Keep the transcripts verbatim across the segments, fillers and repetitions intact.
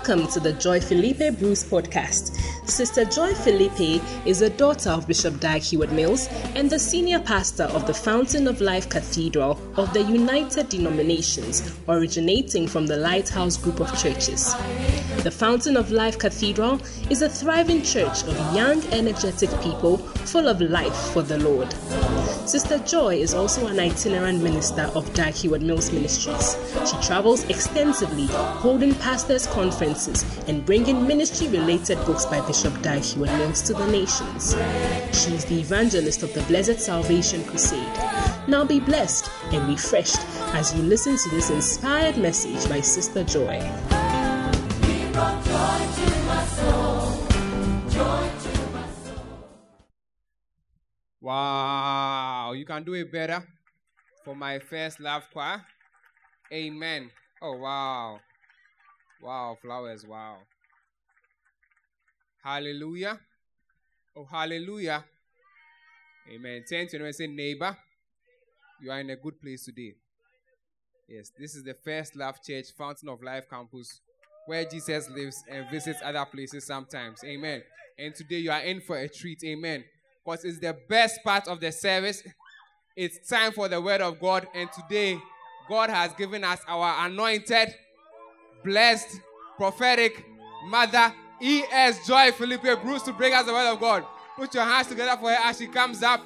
Welcome to the Joy Felipe Bruce podcast. Sister Joy Felipe is a daughter of Bishop Dag Heward-Mills and the senior pastor of the Fountain of Life Cathedral of the United Denominations, originating from the Lighthouse Group of Churches. The Fountain of Life Cathedral is a thriving church of young, energetic people full of life for the Lord. Sister Joy is also an itinerant minister of Dag Heward-Mills Ministries. She travels extensively, holding pastors' conferences and bringing ministry-related books by Bishop Dag Heward-Mills to the nations. She is the evangelist of the Blessed Salvation Crusade. Now be blessed and refreshed as you listen to this inspired message by Sister Joy. Wow, you can do it better for my first love choir. Amen. Oh, wow. Wow, flowers, wow. Hallelujah. Oh, hallelujah. Amen. Turn to anyone, say, neighbor, you are in a good place today. Yes, this is the First Love Church, Fountain of Life campus, where Jesus lives and visits other places sometimes. Amen. And today you are in for a treat. Amen. Because it's the best part of the service. It's time for the word of God. And today, God has given us our anointed, blessed, prophetic mother, E S Joy Felipe Bruce, to bring us the word of God. Put your hands together for her as she comes up.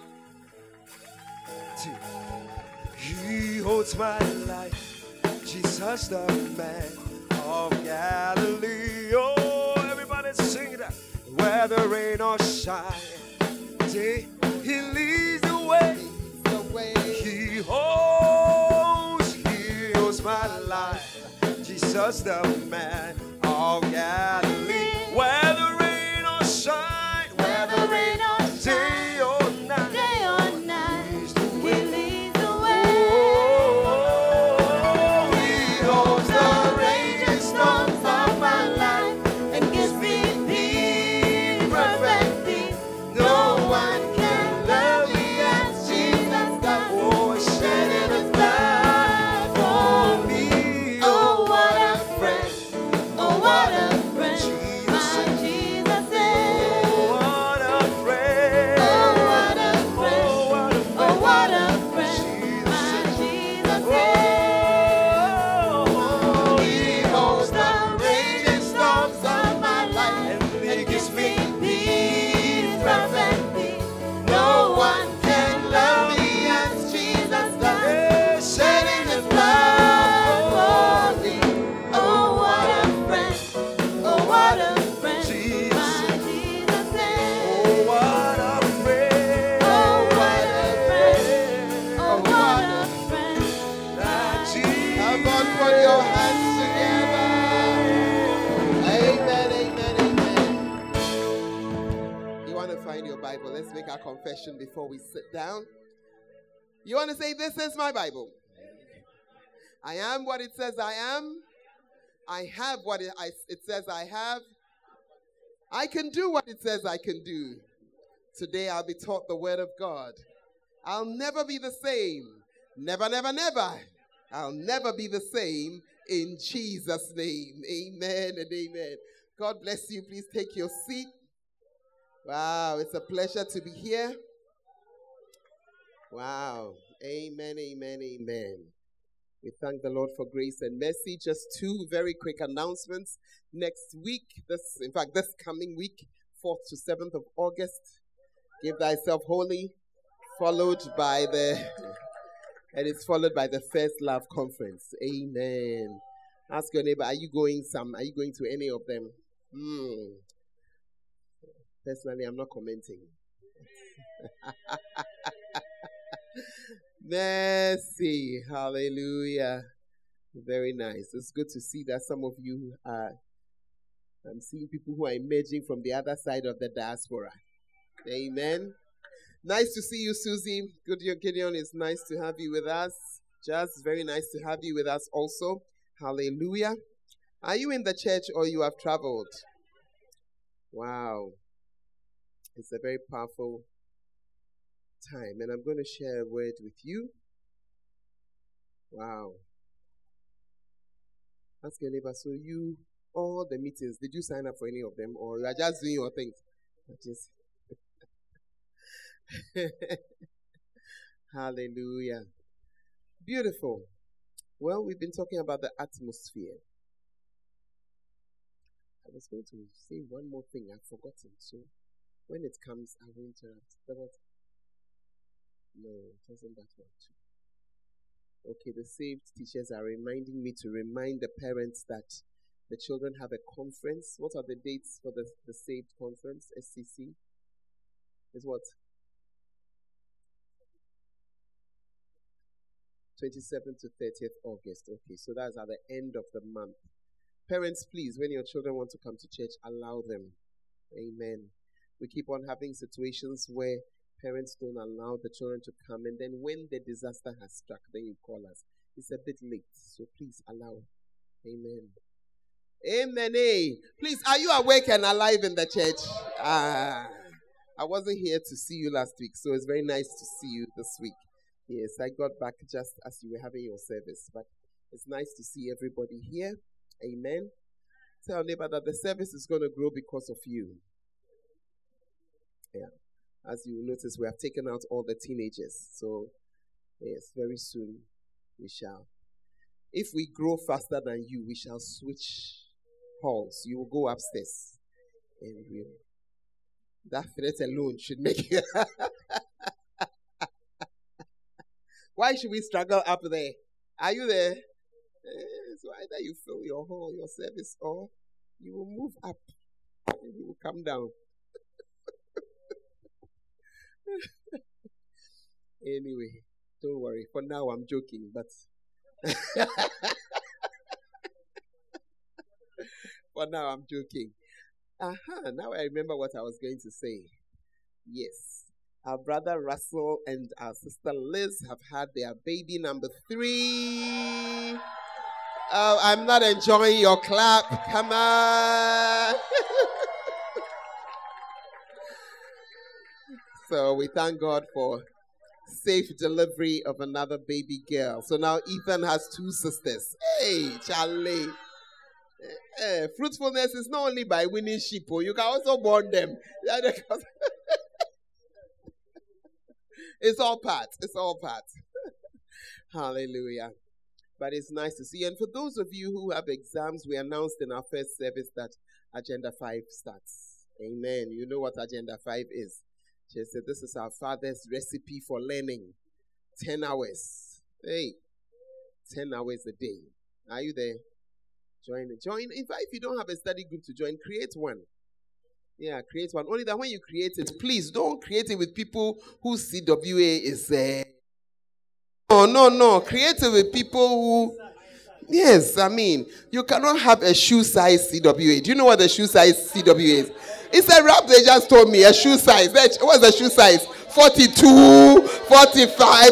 He holds my life, Jesus the man of Galilee. Oh, everybody sing that. Whether rain or shine, he leads the way. The way. He holds, he holds my life. Jesus, the man of Galilee. Whether rain or shine, whether rain or day or night, day or night, he leads the way. Oh, he holds the raging storms of my life and gives me peace, perfect peace. No one can love me as Jesus does. Oh, shedding his blood for me. Oh, what a friend. Oh, what a friend. My Jesus is. Oh, what a friend. Oh, what a friend. Oh, what a friend. My Jesus is. Oh, he holds the raging storms of my life and gives me peace, perfect peace. No one can love me as Jesus does, shedding his blood for me. Oh, what a friend. Oh, what a friend. My Jesus is. Oh, what a friend. Oh, what a friend. Oh, what a friend. That Jesus. Come on, put your hands together. Amen, amen, amen. You want to find your Bible? Let's make our confession before we sit down. You want to say, this is my Bible. I am what it says I am. I have what it, I, it says I have. I can do what it says I can do. Today I'll be taught the word of God. I'll never be the same. Never, never, never. I'll never be the same in Jesus' name. Amen and amen. God bless you. Please take your seat. Wow, it's a pleasure to be here. Wow. Amen, amen, amen. We thank the Lord for grace and mercy. Just two very quick announcements. Next week, this, in fact, this coming week, fourth to seventh of August, Give Thyself Holy, followed by the, and it's followed by the First Love Conference. Amen. Ask your neighbor, are you going some, are you going to any of them? Hmm. Personally, I'm not commenting. Mercy. Hallelujah. Very nice. It's good to see that some of you are, I'm seeing people who are emerging from the other side of the diaspora. Amen. Nice to see you, Susie. Good, Gideon. It's nice to have you with us. Just very nice to have you with us also. Hallelujah. Are you in the church or you have traveled? Wow. It's a very powerful time, and I'm going to share a word with you. Wow. Ask your neighbor, so you all the meetings. Did you sign up for any of them, or you are just doing your things? Just Hallelujah. Beautiful. Well, we've been talking about the atmosphere. I was going to say one more thing. I've forgotten. So when it comes, I will interrupt. That was... No, it wasn't that one too. Okay, the saved teachers are reminding me to remind the parents that the children have a conference. What are the dates for the, the saved conference? S C C? Is what? twenty-seventh to thirtieth August. Okay, so that's at the end of the month. Parents, please, when your children want to come to church, allow them. Amen. We keep on having situations where parents don't allow the children to come, and then when the disaster has struck, then you call us. It's a bit late, so please allow. Amen. Amen. Hey, please, are you awake and alive in the church? Ah, I wasn't here to see you last week, so it's very nice to see you this week. Yes, I got back just as you were having your service, but it's nice to see everybody here. Amen. Tell neighbor that the service is going to grow because of you. Yeah. As you notice, we have taken out all the teenagers. So, yes, very soon we shall. If we grow faster than you, we shall switch halls. You will go upstairs. And we'll, that threat alone should make you... Why should we struggle up there? Are you there? So either you fill your hall, your service, or you will move up and you will come down. Anyway, don't worry. For now, I'm joking, but for now, I'm joking. Aha, now I remember what I was going to say. Yes. Our brother Russell and our sister Liz have had their baby number three. Oh, I'm not enjoying your clap. Come on. So we thank God for safe delivery of another baby girl. So now Ethan has two sisters. Hey, Charlie. Eh, fruitfulness is not only by winning sheep. You can also born them. It's all part. It's all part. Hallelujah. But it's nice to see. And for those of you who have exams, we announced in our first service that Agenda five starts. Amen. You know what Agenda five is. She said, this is our Father's recipe for learning. Ten hours. Hey. Ten hours a day. Are you there? Join it. Join. In fact, if you don't have a study group to join, create one. Yeah, create one. Only that when you create it, please don't create it with people whose C W A is... Uh, no, no, no. Create it with people who... Yes, I mean, you cannot have a shoe size C W A. Do you know what the shoe size C W A is? It's a rap they just told me, a shoe size. What's the shoe size? forty-two, forty-five.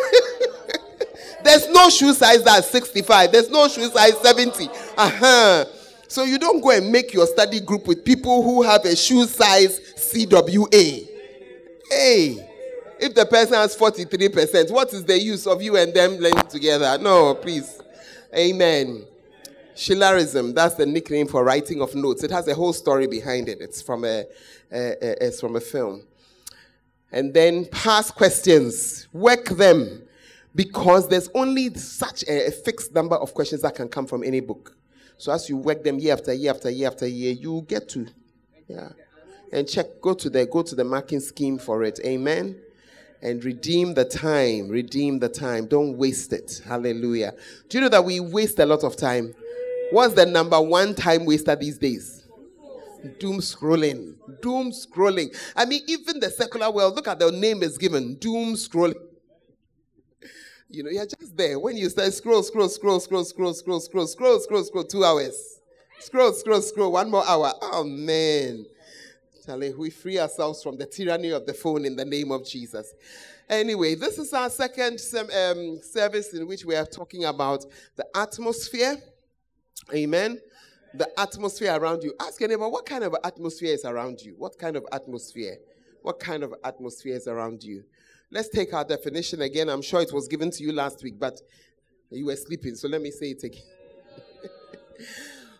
There's no shoe size that's sixty-five. There's no shoe size seventy. Uh-huh. So you don't go and make your study group with people who have a shoe size C W A. Hey, if the person has forty-three percent, what is the use of you and them learning together? No, please. Amen. Shillerism, that's the nickname for writing of notes. It has a whole story behind it. It's from a, a, a, it's from a film. And then past questions, work them, because there's only such a, a fixed number of questions that can come from any book. So as you work them year after year after year after year, you get to, yeah, and check. Go to the go to the marking scheme for it. Amen. And redeem the time. Redeem the time. Don't waste it. Hallelujah. Do you know that we waste a lot of time? What's the number one time waster these days? Doom scrolling. Doom scrolling. I mean, even the secular world, look at the name is given. Doom scrolling. You know, you're just there. When you start scroll, scroll, scroll, scroll, scroll, scroll, scroll, scroll, scroll, scroll, two hours. Scroll, scroll, scroll, one more hour. Oh, man. Charlie, we free ourselves from the tyranny of the phone in the name of Jesus. Anyway, this is our second um, service in which we are talking about the atmosphere. Amen. The atmosphere around you. Ask your neighbor, what kind of atmosphere is around you? What kind of atmosphere? What kind of atmosphere is around you? Let's take our definition again. I'm sure it was given to you last week, but you were sleeping, so let me say it again.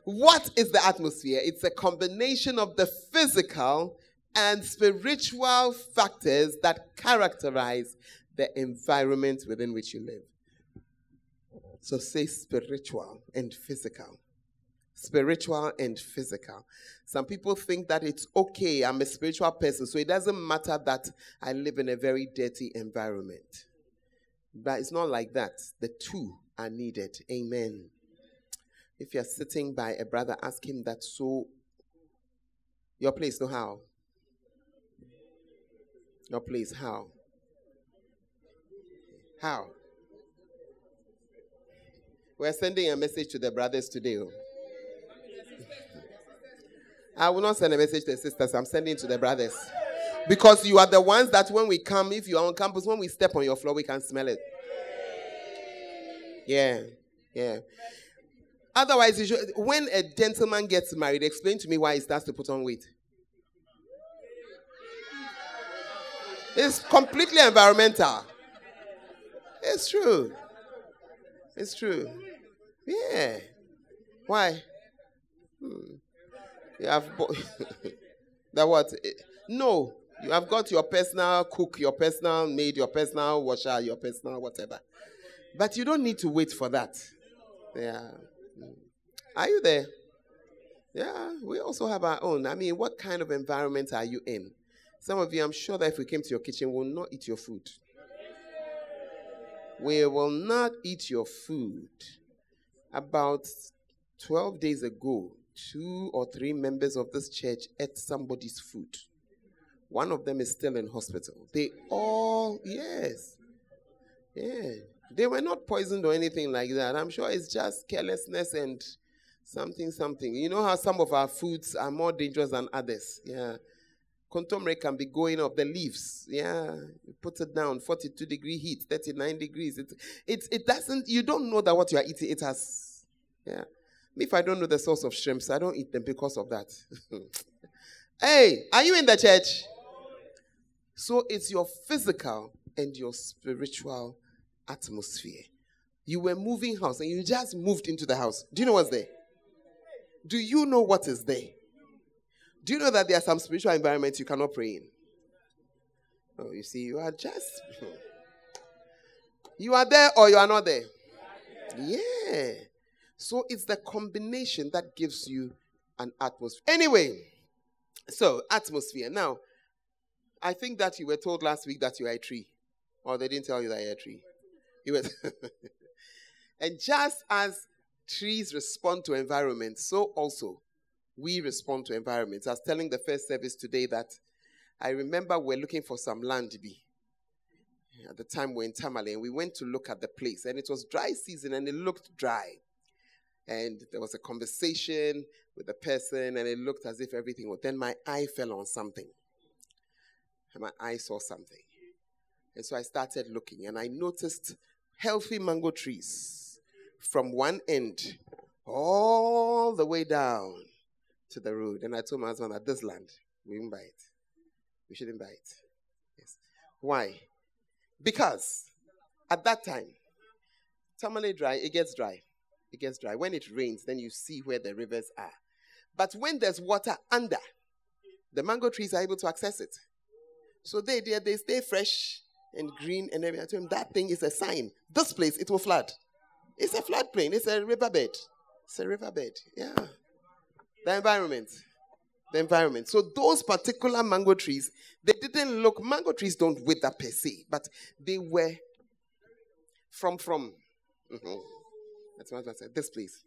What is the atmosphere? It's a combination of the physical and spiritual factors that characterize the environment within which you live. So say spiritual and physical. Spiritual and physical. Some people think that it's okay, I'm a spiritual person, so it doesn't matter that I live in a very dirty environment. But it's not like that. The two are needed. Amen. If you're sitting by a brother, ask him that, so your place, no how? Your place, how? How? We're sending a message to the brothers today. I will not send a message to the sisters. I'm sending it to the brothers. Because you are the ones that when we come, if you are on campus, when we step on your floor, we can smell it. Yeah, yeah. Otherwise, you should, when a gentleman gets married, explain to me why he starts to put on weight. It's completely environmental. It's true. It's true. Yeah. Why? Hmm. You have bo- that what? No. You have got your personal cook, your personal maid, your personal washer, your personal whatever. But you don't need to wait for that. Yeah. Are you there? Yeah. We also have our own. I mean, what kind of environment are you in? Some of you, I'm sure that if we came to your kitchen, we will not eat your food. We will not eat your food. About twelve days ago, two or three members of this church ate somebody's food. One of them is still in hospital. They all, yes. Yeah. They were not poisoned or anything like that. I'm sure it's just carelessness and something, something. You know how some of our foods are more dangerous than others. Yeah. Contomere can be going up the leaves. Yeah. You put it down, forty-two degree heat, thirty-nine degrees. It, it, it doesn't, you don't know that what you are eating, it has, yeah. If I don't know the source of shrimps, I don't eat them because of that. Hey, are you in the church? So it's your physical and your spiritual atmosphere. You were moving house and you just moved into the house. Do you know what's there? Do you know what is there? Do you know that there are some spiritual environments you cannot pray in? Oh, you see, you are just... You are there or you are not there? Yeah. So it's the combination that gives you an atmosphere. Anyway, so atmosphere. Now, I think that you were told last week that you are a tree. Or they didn't tell you that you're a tree. You were and just as trees respond to environment, so also we respond to environments. I was telling the first service today that I remember we're looking for some land. At the time we're in Tamale, and we went to look at the place. And it was dry season, and it looked dry. And there was a conversation with the person, and it looked as if everything was. Then my eye fell on something. And my eye saw something. And so I started looking, and I noticed healthy mango trees from one end all the way down to the road. And I told my husband that this land, we won't buy it. We shouldn't buy it. Yes. Why? Because at that time, Tamale dry, it gets dry. It gets dry. When it rains, then you see where the rivers are. But when there's water under, the mango trees are able to access it. So they they, they stay fresh and green and everything. I told him that thing is a sign. This place, it will flood. It's a floodplain. It's a riverbed. It's a riverbed. Yeah. The environment. The environment. So those particular mango trees, they didn't look, mango trees don't wither per se, but they were from, from, mm-hmm. That's what I said. This place.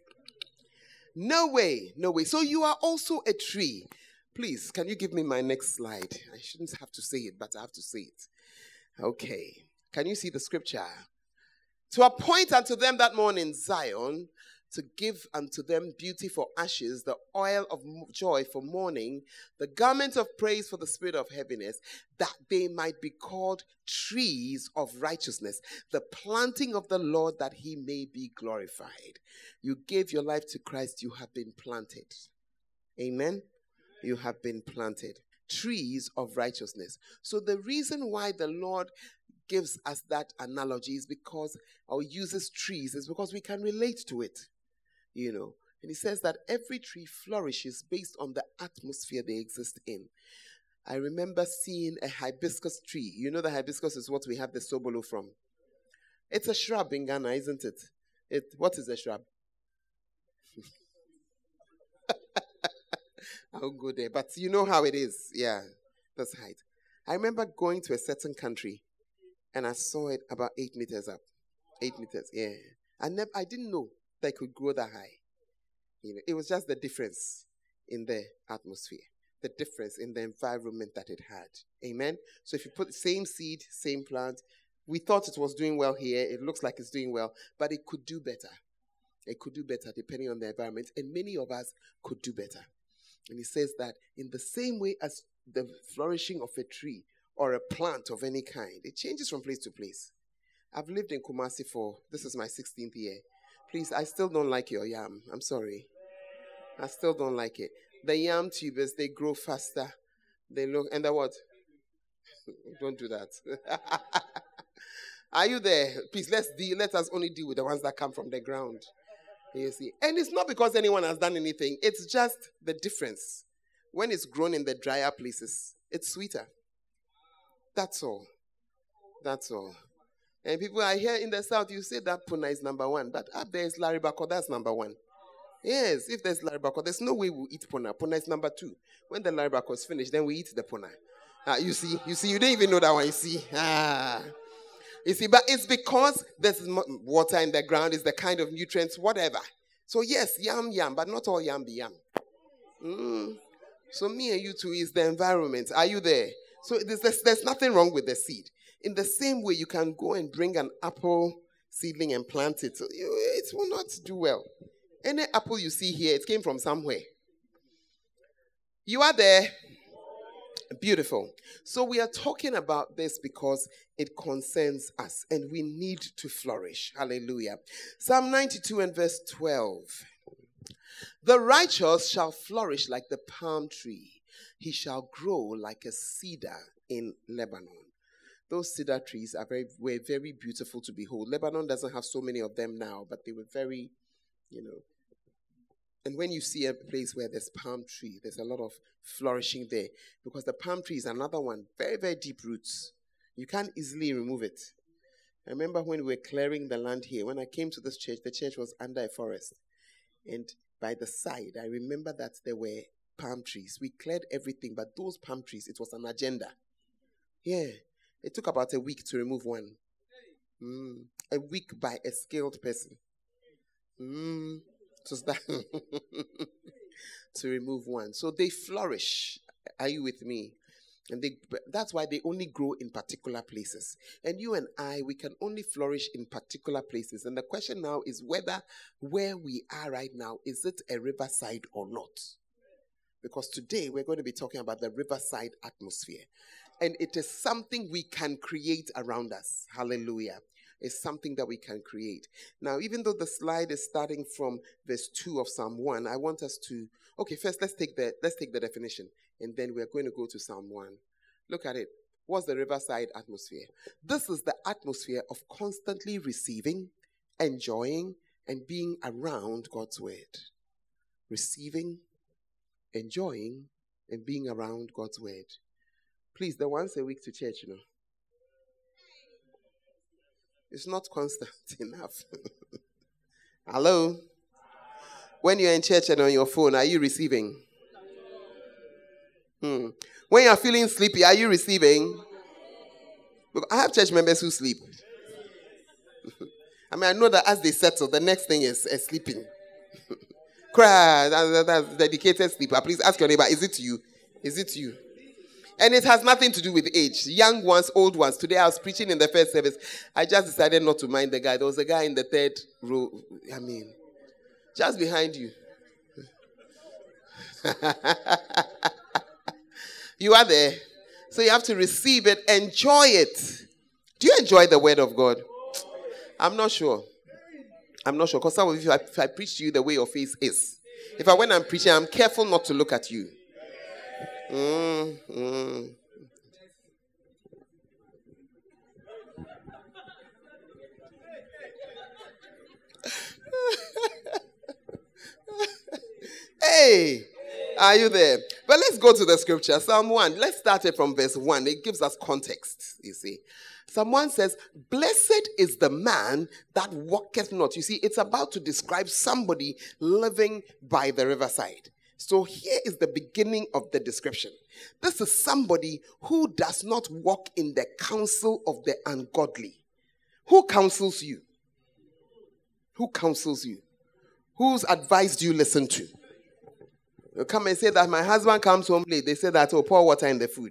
No way. No way. So you are also a tree. Please, can you give me my next slide? I shouldn't have to say it, but I have to say it. Okay. Can you see the scripture? To appoint unto them that morning Zion, to give unto them beauty for ashes, the oil of joy for mourning, the garment of praise for the spirit of heaviness, that they might be called trees of righteousness, the planting of the Lord, that he may be glorified. You gave your life to Christ, you have been planted. Amen? You have been planted. Trees of righteousness. So the reason why the Lord gives us that analogy is because, or uses trees, is because we can relate to it. You know, And he says that every tree flourishes based on the atmosphere they exist in. I remember seeing a hibiscus tree. You know the hibiscus is what we have the sobolo from. It's a shrub in Ghana, isn't it? It what is a shrub? I'll go there. But you know how it is. Yeah, that's height. I remember going to a certain country and I saw it about eight meters up. Eight meters, yeah. I never, I didn't know that it could grow that high. You know, it was just the difference in the atmosphere, the difference in the environment that it had. Amen. So if you put the same seed, same plant, we thought it was doing well here. It looks like it's doing well, but it could do better. It could do better depending on the environment, and many of us could do better. And he says that in the same way as the flourishing of a tree or a plant of any kind, it changes from place to place. I've lived in Kumasi for, this is my sixteenth year. Please, I still don't like your yam. I'm sorry. I still don't like it. The yam tubers, they grow faster. They look, and the what? Don't do that. Are you there? Please, let's deal, let us only deal with the ones that come from the ground. You see. And it's not because anyone has done anything. It's just the difference. When it's grown in the drier places, it's sweeter. That's all. That's all. And people are here in the south, you say that puna is number one. But up there is laribako, that's number one. Yes, if there's laribako, there's no way we'll eat puna. Puna is number two. When the laribako is finished, then we eat the puna. Ah, you see, you see, you didn't even know that one, you see. Ah. You see, but it's because there's water in the ground, it's the kind of nutrients, whatever. So yes, yam, yam, but not all yam be yam. Mm. So me and you two is the environment. Are you there? So there's, there's, there's nothing wrong with the seed. In the same way, you can go and bring an apple seedling and plant it. So you, it will not do well. Any apple you see here, it came from somewhere. You are there. Beautiful. So we are talking about this because it concerns us and we need to flourish. Hallelujah. Psalm ninety-two and verse twelve. The righteous shall flourish like the palm tree. He shall grow like a cedar in Lebanon. Those cedar trees are very, were very beautiful to behold. Lebanon doesn't have so many of them now, but they were very, you know. And when you see a place where there's palm tree, there's a lot of flourishing there. Because the palm tree is another one, very, very deep roots. You can't easily remove it. I remember when we were clearing the land here, when I came to this church, the church was under a forest. And by the side, I remember that there were palm trees. We cleared everything, but those palm trees, it was an agenda. Yeah. It took about a week to remove one. Mm. A week by a skilled person. Mm. To, start to remove one. So they flourish. Are you with me? And they, that's why they only grow in particular places. And you and I, we can only flourish in particular places. And the question now is whether where we are right now, is it a riverside or not? Because today we're going to be talking about the riverside atmosphere. And it is something we can create around us. Hallelujah. It's something that we can create. Now, even though the slide is starting from verse two of Psalm one, I want us to, okay, first let's take the let's take the definition. And then we're going to go to Psalm one. Look at it. What's the riverside atmosphere? This is the atmosphere of constantly receiving, enjoying, and being around God's word. Receiving, enjoying, and being around God's word. Please, the once a week to church, you know. It's not constant enough. Hello? When you're in church and on your phone, are you receiving? Hmm. When you're feeling sleepy, are you receiving? Look, I have church members who sleep. I mean, I know that as they settle, the next thing is uh, sleeping. Cry, that's, that's dedicated sleeper. Please ask your neighbor, is it you? Is it you? And it has nothing to do with age. Young ones, old ones. Today I was preaching in the first service. I just decided not to mind the guy. There was a guy in the third row. I mean, just behind you. You are there. So you have to receive it, enjoy it. Do you enjoy the word of God? I'm not sure. I'm not sure. Because some of you, if I preach to you the way your face is, if I when I'm preaching, I'm careful not to look at you. Mm, mm. Hey, are you there? But let's go to the scripture. Psalm one. Let's start it from verse one. It gives us context, you see. Psalm one says, blessed is the man that walketh not. You see, it's about to describe somebody living by the riverside. So here is the beginning of the description. This is somebody who does not walk in the counsel of the ungodly. Who counsels you? Who counsels you? Whose advice do you listen to? You come and say that my husband comes home late. They say that, oh, pour water in the food.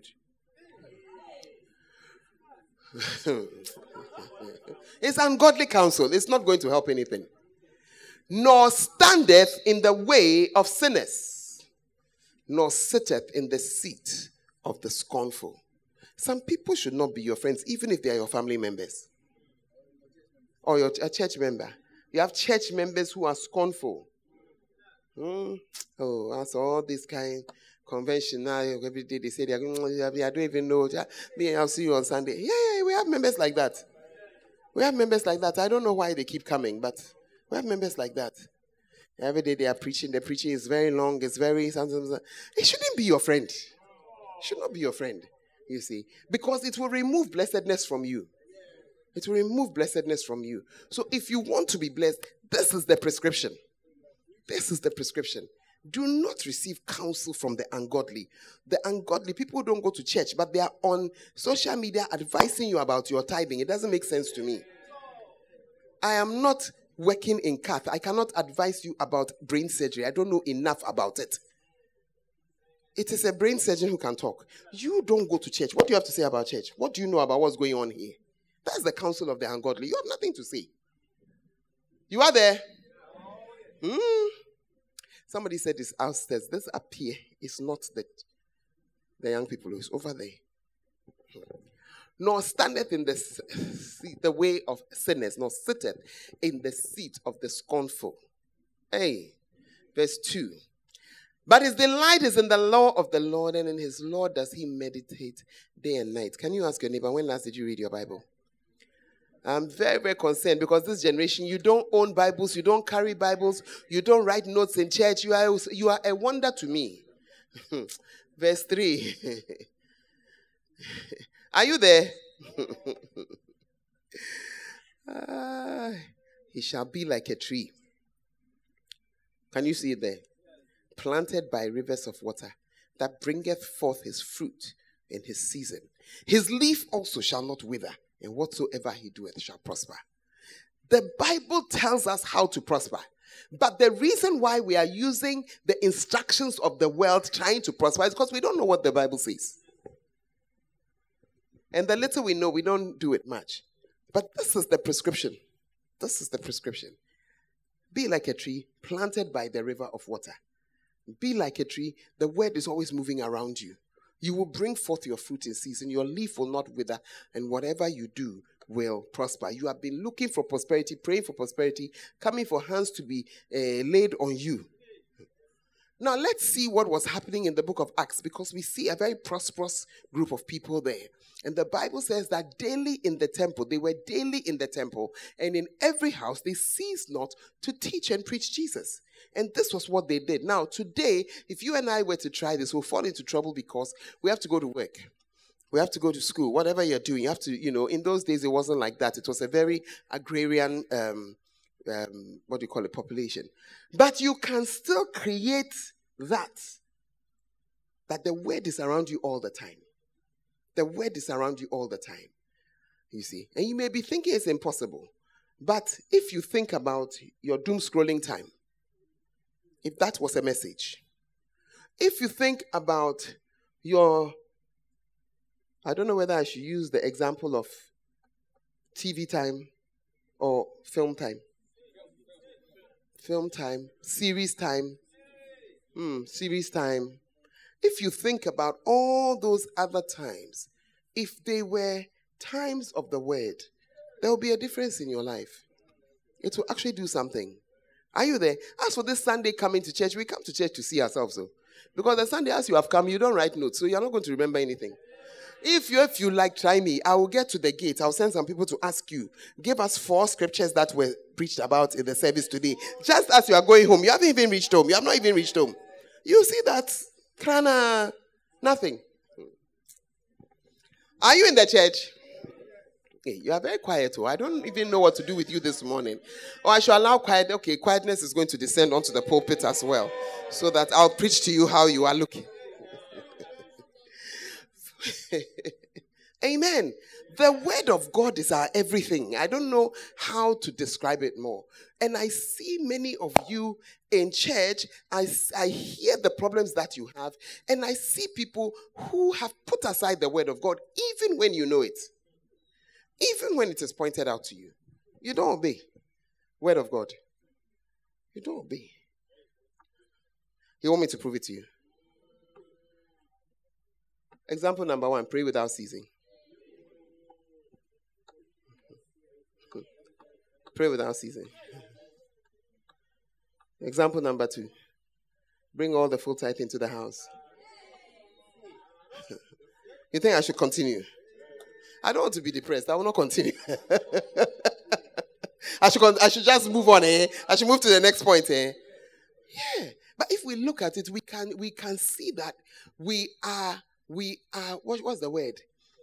It's ungodly counsel. It's not going to help anything. Nor standeth in the way of sinners, nor sitteth in the seat of the scornful. Some people should not be your friends, even if they are your family members or your a church member. You have church members who are scornful. Hmm. Oh, that's all this kind convention now. Every day they say they are. I don't even know. Me, I'll see you on Sunday. Yeah, yeah, we have members like that. We have members like that. I don't know why they keep coming, but we have members like that. Every day they are preaching. The preaching is very long. It's very. It shouldn't be your friend. It should not be your friend. You see, because it will remove blessedness from you. It will remove blessedness from you. So if you want to be blessed, this is the prescription. This is the prescription. Do not receive counsel from the ungodly. The ungodly, people don't go to church, but they are on social media advising you about your tithing. It doesn't make sense to me. I am not working in C A T. I cannot advise you about brain surgery. I don't know enough about it. It is a brain surgeon who can talk. You don't go to church. What do you have to say about church? What do you know about what's going on here? That's the counsel of the ungodly. You have nothing to say. You are there. Hmm. Somebody said this upstairs. This up here is not the, the young people. It's over there. Nor standeth in the seat, the way of sinners, nor sitteth in the seat of the scornful. Hey, verse two. But his delight is in the law of the Lord, and in his law does he meditate day and night. Can you ask your neighbor, when last did you read your Bible? I'm very, very concerned because this generation, you don't own Bibles, you don't carry Bibles, you don't write notes in church. You are, you are a wonder to me. Verse three. Are you there? uh, he shall be like a tree. Can you see it there? Planted by rivers of water, that bringeth forth his fruit in his season. His leaf also shall not wither, and whatsoever he doeth shall prosper. The Bible tells us how to prosper. But the reason why we are using the instructions of the world trying to prosper is because we don't know what the Bible says. And the little we know, we don't do it much. But this is the prescription. This is the prescription. Be like a tree planted by the river of water. Be like a tree. The word is always moving around you. You will bring forth your fruit in season. Your leaf will not wither. And whatever you do will prosper. You have been looking for prosperity, praying for prosperity, coming for hands to be uh, laid on you. Now, let's see what was happening in the book of Acts, because we see a very prosperous group of people there. And the Bible says that daily in the temple, they were daily in the temple, and in every house they ceased not to teach and preach Jesus. And this was what they did. Now, today, if you and I were to try this, we'll fall into trouble because we have to go to work. We have to go to school. Whatever you're doing, you have to, you know, in those days, it wasn't like that. It was a very agrarian, um, um, what do you call it, population. But you can still create that, that the word is around you all the time. The word is around you all the time, you see. And you may be thinking it's impossible. But if you think about your doom scrolling time, if that was a message, if you think about your, I don't know whether I should use the example of T V time or film time. Film time, series time, hmm, series time. If you think about all those other times, if they were times of the word, there will be a difference in your life. It will actually do something. Are you there? As for this Sunday coming to church, we come to church to see ourselves. So. Because the Sunday as you have come, you don't write notes, so you're not going to remember anything. If you, if you like, try me. I will get to the gate. I'll send some people to ask you. Give us four scriptures that were preached about in the service today. Just as you are going home. You haven't even reached home. You have not even reached home. You see that? Kind of nothing. Are you in the church? Hey, you are very quiet. Oh, I don't even know what to do with you this morning. Or I should allow quiet. Okay, quietness is going to descend onto the pulpit as well, so that I'll preach to you how you are looking. Amen. The word of God is our everything. I don't know how to describe it more. And I see many of you in church. I, I hear the problems that you have. And I see people who have put aside the word of God, even when you know it. Even when it is pointed out to you. You don't obey. Word of God. You don't obey. You want me to prove it to you? Example number one, pray without ceasing. Good. Pray without ceasing. Example number two, bring all the full tithe into the house. You think I should continue? I don't want to be depressed. I will not continue. I should con- I should just move on. Eh? I should move to the next point. Eh? Yeah. But if we look at it, we can we can see that we are we are what, what's the word?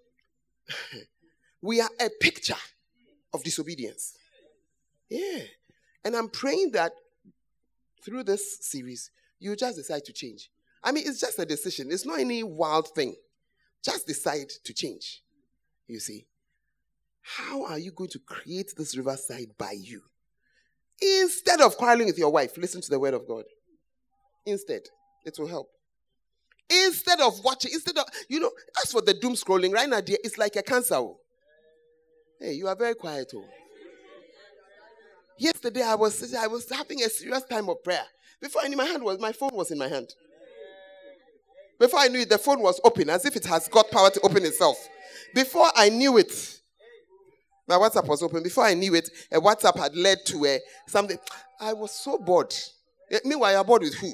We are a picture of disobedience. Yeah. And I'm praying that through this series, you just decide to change. I mean, it's just a decision. It's not any wild thing. Just decide to change. You see, how are you going to create this riverside by you? Instead of quarreling with your wife, listen to the word of God. Instead, it will help. Instead of watching, instead of, you know, as for the doom scrolling, right now, dear, it's like a cancer. Oh. Hey, you are very quiet. Oh. Yesterday, I was I was having a serious time of prayer. Before I knew my hand was, my phone was in my hand. Before I knew it, the phone was open, as if it has got power to open itself. Before I knew it, my WhatsApp was open. Before I knew it, a WhatsApp had led to a, something. I was so bored. Meanwhile, you're bored with who?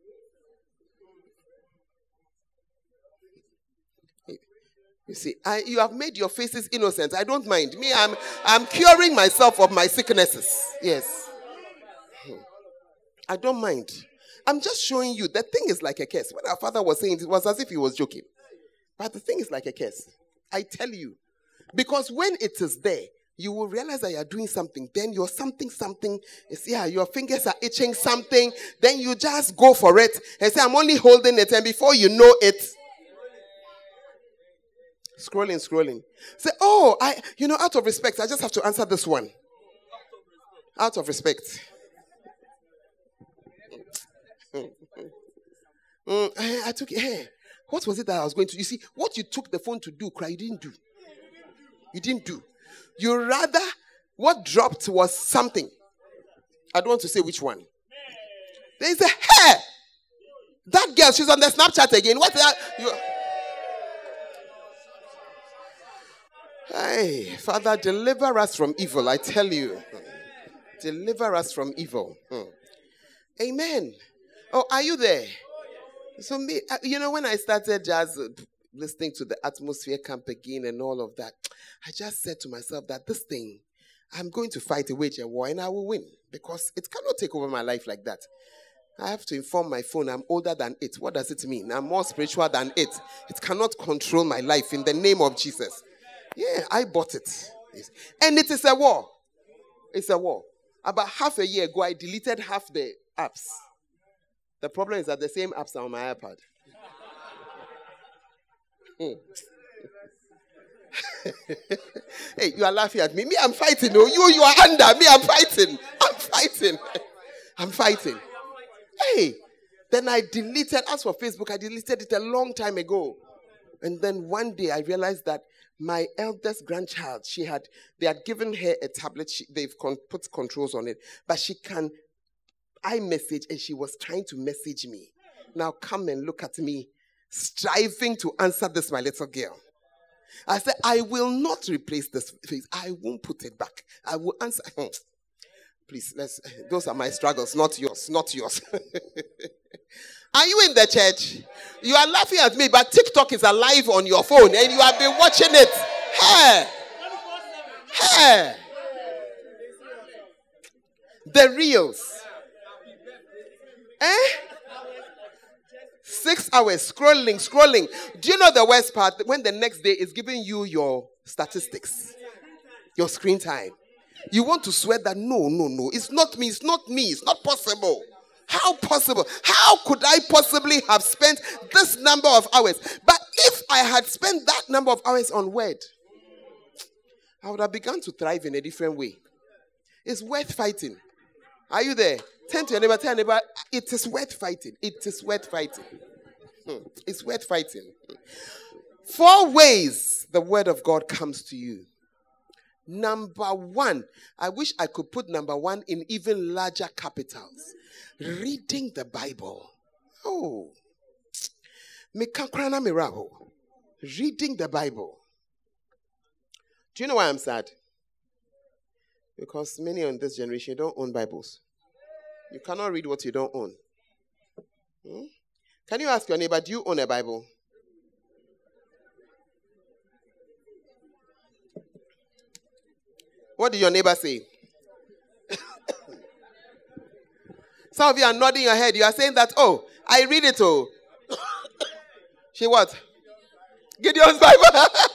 You see, I, you have made your faces innocent. I don't mind. Me, I'm, I'm curing myself of my sicknesses. Yes. I don't mind. I'm just showing you. The thing is like a curse. When our father was saying it, it was as if he was joking. But the thing is like a curse. I tell you. Because when it is there, you will realize that you are doing something. Then you're something, something. You see, yeah, your fingers are itching something. Then you just go for it and say, I'm only holding it. And before you know it, scrolling, scrolling. Say, oh, I, you know, out of respect, I just have to answer this one. Out of respect. mm, I, I took it. Hey, what was it that I was going to? You see, what you took the phone to do, cry, you didn't do. You didn't do. You rather, what dropped was something. I don't want to say which one. There's a hair. That girl, she's on the Snapchat again. What that? You, hey, Father, deliver us from evil. I tell you, deliver us from evil. Hmm. Amen. Oh, are you there? So me, you know, when I started just listening to the Atmosphere Camp again and all of that, I just said to myself that this thing, I'm going to fight a wage a war and I will win because it cannot take over my life like that. I have to inform my phone I'm older than it. What does it mean? I'm more spiritual than it. It cannot control my life in the name of Jesus. Yeah, I bought it. And it is a war. It's a war. About half a year ago, I deleted half the apps. The problem is that the same apps are on my iPad. Hmm. Hey, you are laughing at me. Me, I'm fighting. No, you, you are under. Me, I'm fighting. I'm fighting. I'm fighting. Hey, then I deleted, as for Facebook, I deleted it a long time ago. And then one day I realized that my eldest grandchild, she had, they had given her a tablet. She, they've con- put controls on it, but she can iMessage, and she was trying to message me. Now come and look at me, striving to answer this, my little girl. I said, I will not replace this face. I won't put it back. I will answer. Please, let's. Those are my struggles, not yours, not yours. Are you in the church? You are laughing at me, but TikTok is alive on your phone, and you have been watching it. Hey, hey, the reels. Eh? Six hours scrolling, scrolling. Do you know the worst part? When the next day is giving you your statistics, your screen time. You want to swear that no, no, no, it's not me, it's not me, it's not possible. How possible? How could I possibly have spent this number of hours? But if I had spent that number of hours on Word, I would have begun to thrive in a different way. It's worth fighting. Are you there? Turn to your neighbor, tell your neighbor, it is worth fighting. It is worth fighting. Hmm. It's worth fighting. Four ways the Word of God comes to you. Number one, I wish I could put number one in even larger capitals. Reading the Bible. Oh. Reading the Bible. Do you know why I'm sad? Because many in this generation don't own Bibles. You cannot read what you don't own. Hmm? Can you ask your neighbor, do you own a Bible? What did your neighbor say? Some of you are nodding your head. You are saying that, oh, I read it, oh. She what? Gideon's Bible.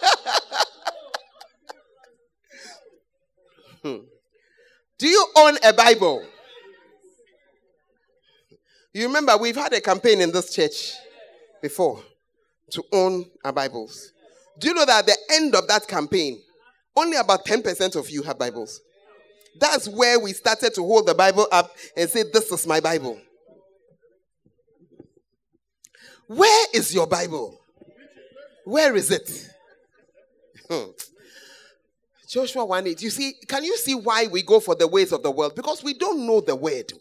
Do you own a Bible? You remember we've had a campaign in this church before to own our Bibles. Do you know that at the end of that campaign, only about ten percent of you have Bibles? That's where we started to hold the Bible up and say, this is my Bible. Where is your Bible? Where is it? Hmm. Joshua one eight. You see, can you see why we go for the ways of the world? Because we don't know the word.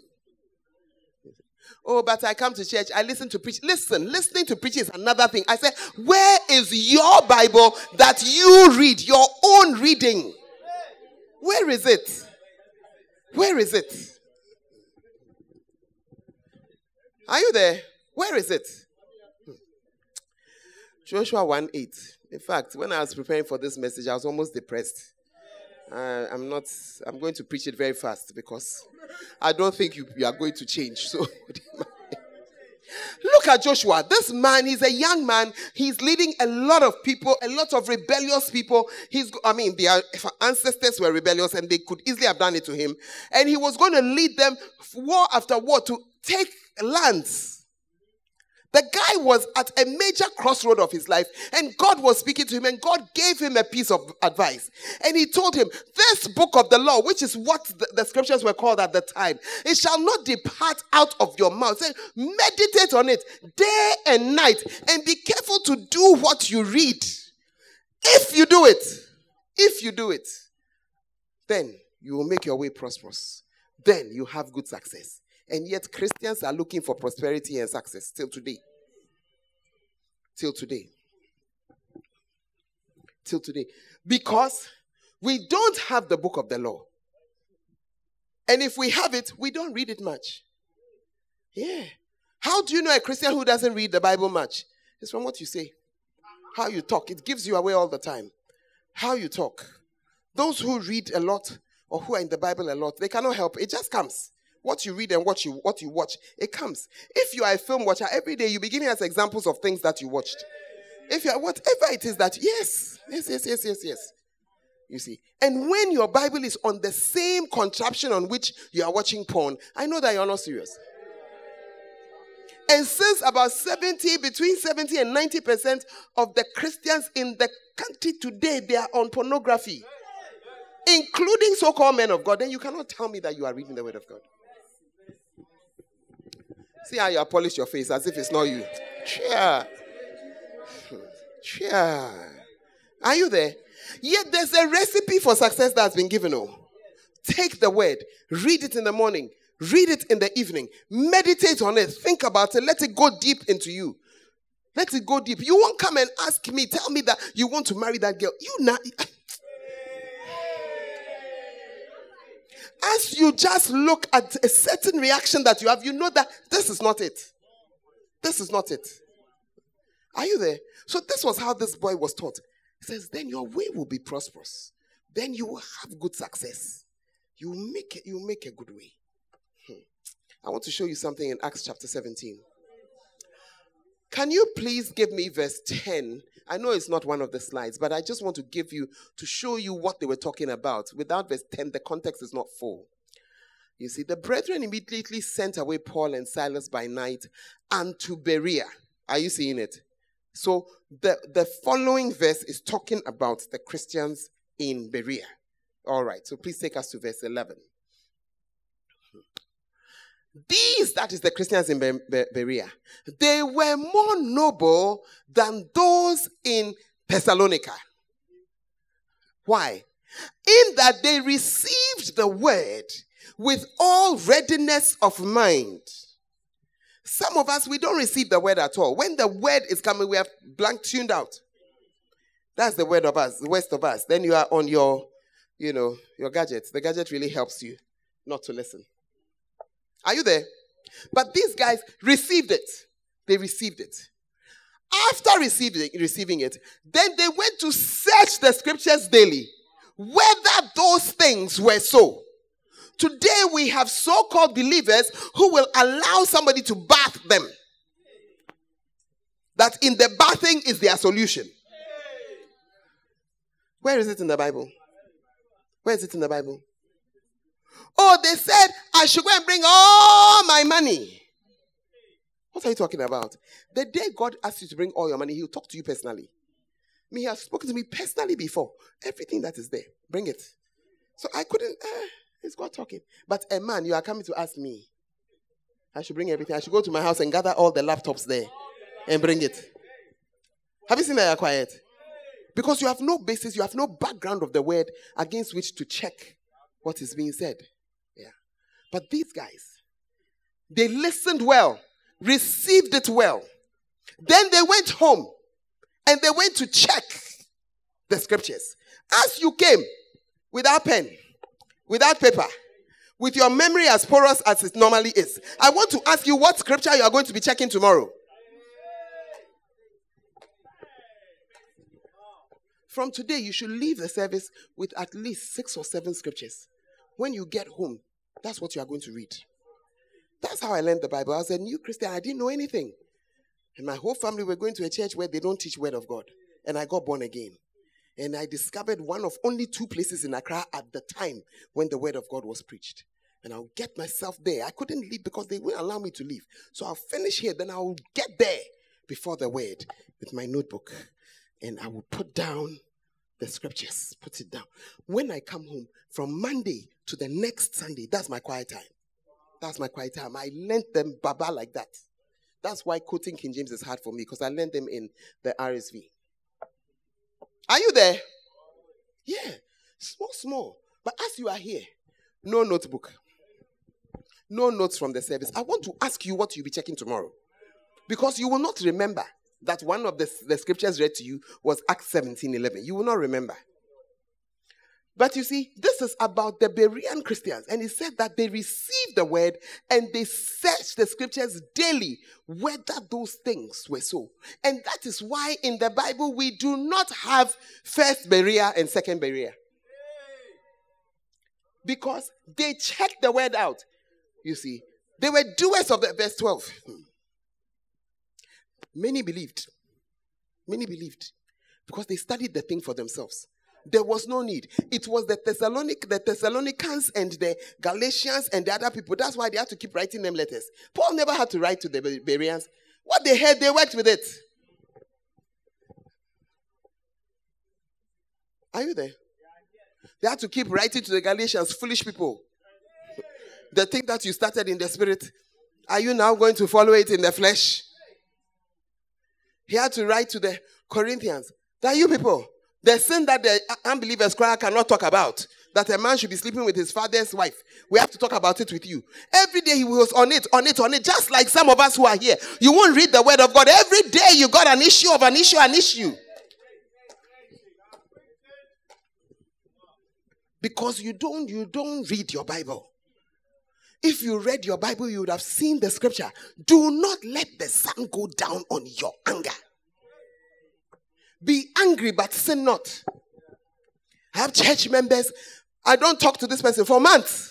Oh, but I come to church, I listen to preach. Listen, listening to preaching is another thing. I say, where is your Bible that you read, your own reading? Where is it? Where is it? Are you there? Where is it? Joshua one eight. In fact, when I was preparing for this message, I was almost depressed. Uh, I'm not, I'm going to preach it very fast because I don't think you, you are going to change. So, look at Joshua. This man, he's a young man. He's leading a lot of people, a lot of rebellious people. He's, I mean, their ancestors were rebellious and they could easily have done it to him. And he was going to lead them war after war to take lands. The guy was at a major crossroad of his life, and God was speaking to him, and God gave him a piece of advice. And he told him, this book of the law, which is what the, the scriptures were called at the time, it shall not depart out of your mouth. Say, meditate on it day and night, and be careful to do what you read. If you do it, if you do it, then you will make your way prosperous. Then you have good success. And yet Christians are looking for prosperity and success till today. Till today. Till today. Because we don't have the book of the law. And if we have it, we don't read it much. Yeah. How do you know a Christian who doesn't read the Bible much? It's from what you say. How you talk. It gives you away all the time. How you talk. Those who read a lot or who are in the Bible a lot, they cannot help. It just comes. What you read and what you what you watch, it comes. If you are a film watcher, every day you'll be giving us examples of things that you watched. If you are whatever it is that, yes, yes, yes, yes, yes, yes. You see. And when your Bible is on the same contraption on which you are watching porn, I know that you're not serious. And since about seventy, between seventy and ninety percent of the Christians in the country today, they are on pornography, including so-called men of God, then you cannot tell me that you are reading the Word of God. See how you polish your face as if it's not you. Cheer. Cheer. Are you there? Yet there's a recipe for success that's been given. Oh, take the word, read it in the morning, read it in the evening, meditate on it, think about it, let it go deep into you. Let it go deep. You won't come and ask me, tell me that you want to marry that girl. You not. As you just look at a certain reaction that you have, you know that this is not it. This is not it. Are you there? So this was how this boy was taught. He says, then your way will be prosperous. Then you will have good success. You will make it, you will make a good way. Hmm. I want to show you something in Acts chapter seventeen. Can you please give me verse ten? I know it's not one of the slides, but I just want to give you, to show you what they were talking about. Without verse ten, the context is not full. You see, the brethren immediately sent away Paul and Silas by night unto Berea. Are you seeing it? So the, the following verse is talking about the Christians in Berea. All right, so please take us to verse eleven. These, that is the Christians in Be- Be- Berea, they were more noble than those in Thessalonica. Why? In that they received the word with all readiness of mind. Some of us, we don't receive the word at all. When the word is coming, we are blank tuned out. That's the word of us, the west of us. Then you are on your, you know, your gadgets. The gadget really helps you not to listen. Are you there? But these guys received it. They received it. After receiving, receiving it, then they went to search the scriptures daily, whether those things were so. Today we have so-called believers who will allow somebody to bath them. That in the bathing is their solution. Where is it in the Bible? Where is it in the Bible? Oh, they said I should go and bring all my money. What are you talking about? The day God asks you to bring all your money, he'll talk to you personally. Me, he has spoken to me personally before. Everything that is there, bring it. So I couldn't, uh, it's God talking. But a man, you are coming to ask me. I should bring everything. I should go to my house and gather all the laptops there and bring it. Have you seen that you're quiet? Because you have no basis, you have no background of the word against which to check what is being said. Yeah. But these guys, they listened well, received it well. Then they went home and they went to check the scriptures. As you came, without pen, without paper, with your memory as porous as it normally is, I want to ask you what scripture you are going to be checking tomorrow. From today, you should leave the service with at least six or seven scriptures. When you get home, that's what you are going to read. That's how I learned the Bible. I was a new Christian. I didn't know anything. And my whole family were going to a church where they don't teach word of God. And I got born again. And I discovered one of only two places in Accra at the time when the word of God was preached. And I'll get myself there. I couldn't leave because they wouldn't allow me to leave. So I'll finish here. Then I'll get there before the word with my notebook. And I will put down the scriptures. Put it down. When I come home, from Monday to the next Sunday, that's my quiet time. That's my quiet time. I learned them baba like that. That's why quoting King James is hard for me, because I learned them in the R S V. Are you there? Yeah. Small, small. But as you are here, no notebook. No notes from the service. I want to ask you what you'll be checking tomorrow. Because you will not remember that one of the, the scriptures read to you was Acts seventeen eleven. You will not remember. But you see, this is about the Berean Christians. And it said that they received the word and they searched the scriptures daily, whether those things were so. And that is why in the Bible we do not have first Berea and second Berea. Because they checked the word out. You see, they were doers of the verse twelve. Many believed. Many believed. Because they studied the thing for themselves. There was no need. It was the Thessalonic, the Thessalonians and the Galatians and the other people. That's why they had to keep writing them letters. Paul never had to write to the Bereans. What they heard, they worked with it. Are you there? They had to keep writing to the Galatians, foolish people. The thing that you started in the spirit, are you now going to follow it in the flesh? He had to write to the Corinthians, that you people, the sin that the unbelievers cry cannot talk about, that a man should be sleeping with his father's wife. We have to talk about it with you. Every day he was on it, on it, on it, just like some of us who are here. You won't read the word of God. Every day you got an issue of an issue, an issue. Because you don't, you don't read your Bible. If you read your Bible, you would have seen the scripture. Do not let the sun go down on your anger. Be angry, but sin not. I have church members. I don't talk to this person for months.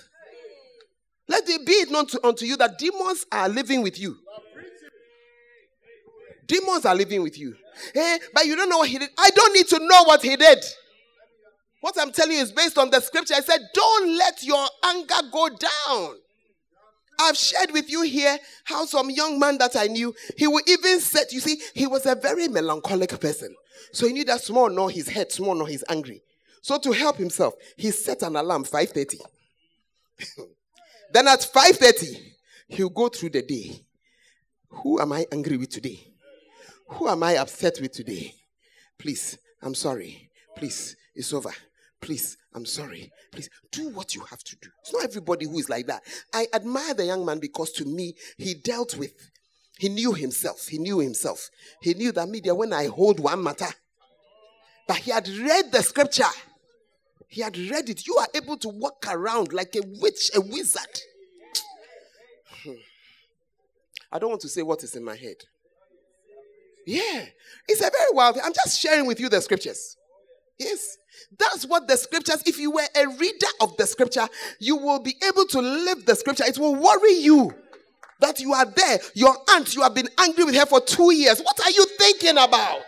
Let it be it known to, unto you that demons are living with you. Demons are living with you. Eh, but you don't know what he did. I don't need to know what he did. What I'm telling you is based on the scripture. I said, don't let your anger go down. I've shared with you here how some young man that I knew, he would even set, you see, he was a very melancholic person. So he knew that small no, his head, small no, he's angry. So to help himself, he set an alarm, five thirty. Then at five thirty, he'll go through the day. Who am I angry with today? Who am I upset with today? Please, I'm sorry. Please, it's over. Please, I'm sorry. Please, do what you have to do. It's not everybody who is like that. I admire the young man because to me, he dealt with, he knew himself. He knew himself. He knew that media when I hold one matter. But he had read the scripture. He had read it. You are able to walk around like a witch, a wizard. I don't want to say what is in my head. Yeah. It's a very wild thing. I'm just sharing with you the scriptures. Yes. That's what the scriptures, if you were a reader of the scripture, you will be able to live the scripture. It will worry you that you are there. Your aunt, you have been angry with her for two years. What are you thinking about?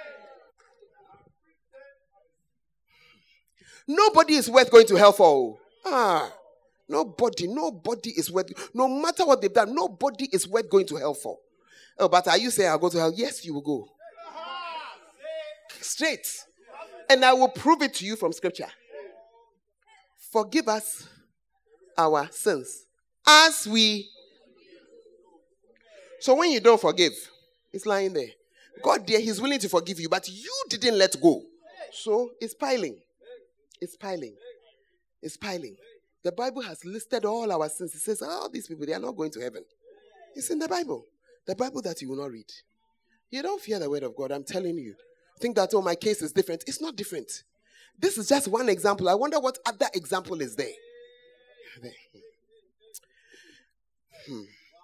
Nobody is worth going to hell for. Ah, nobody, nobody is worth, no matter what they've done, nobody is worth going to hell for. Oh, but are you saying I'll go to hell? Yes, you will go. Straight. And I will prove it to you from scripture. Forgive us our sins as we. So when you don't forgive, it's lying there. God there, he's willing to forgive you, but you didn't let go. So it's piling. It's piling. It's piling. The Bible has listed all our sins. It says, oh, these people, they are not going to heaven. It's in the Bible. The Bible that you will not read. You don't fear the word of God, I'm telling you. Think that, oh, my case is different. It's not different. This is just one example. I wonder what other example is there. there. Hmm.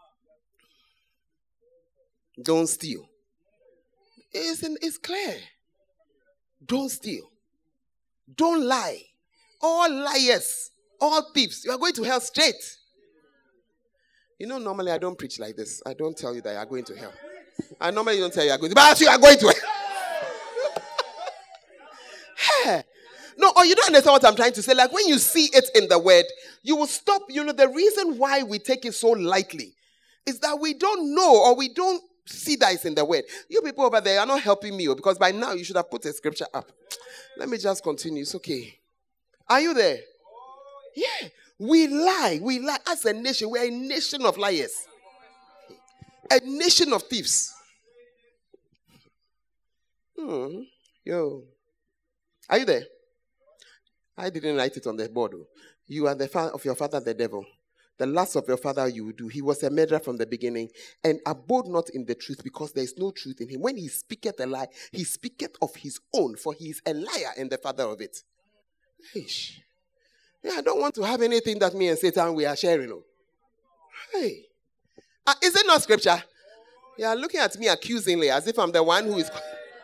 Don't steal. It's, in, it's clear. Don't steal. Don't lie. All liars, all thieves, you are going to hell straight. You know, normally I don't preach like this. I don't tell you that you are going to hell. I normally don't tell you you are going to hell, but you are going to hell. Hey. No, or you don't understand what I'm trying to say. Like when you see it in the word, you will stop. You know, the reason why we take it so lightly is that we don't know or we don't see that it's in the word. You people over there are not helping me because by now you should have put a scripture up. Let me just continue. It's okay. Are you there? Yeah. We lie. We lie. As a nation, we are a nation of liars. A nation of thieves. Hmm. Yo. Are you there? I didn't write it on the board. You are the father of your father, the devil. The last of your father you will do. He was a murderer from the beginning and abode not in the truth because there is no truth in him. When he speaketh a lie, he speaketh of his own, for he is a liar and the father of it. Ish. Yeah, I don't want to have anything that me and Satan we are sharing. Oh. Hey. Uh, is it not scripture? You are looking at me accusingly as if I'm the one who is...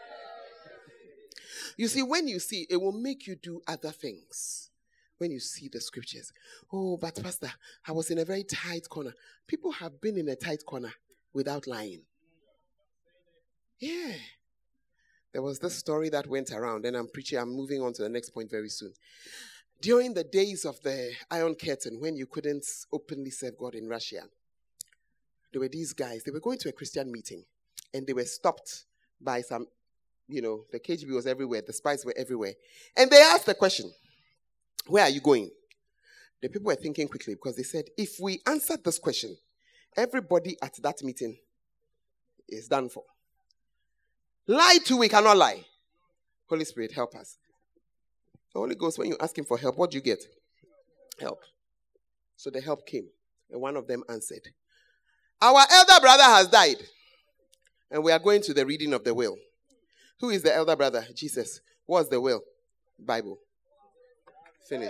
You see, when you see, it will make you do other things. When you see the scriptures. Oh, but Pastor, I was in a very tight corner. People have been in a tight corner without lying. Yeah. There was this story that went around, and I'm preaching, I'm moving on to the next point very soon. During the days of the Iron Curtain, when you couldn't openly serve God in Russia, there were these guys, they were going to a Christian meeting, and they were stopped by some, you know, the K G B was everywhere, the spies were everywhere. And they asked the question, where are you going? The people were thinking quickly because they said, if we answer this question, everybody at that meeting is done for. Lie too, we cannot lie. Holy Spirit, help us. The Holy Ghost, when you ask him for help, what do you get? Help. So the help came, and one of them answered, our elder brother has died, and we are going to the reading of the will. Who is the elder brother? Jesus. What's the will? Bible. Finish.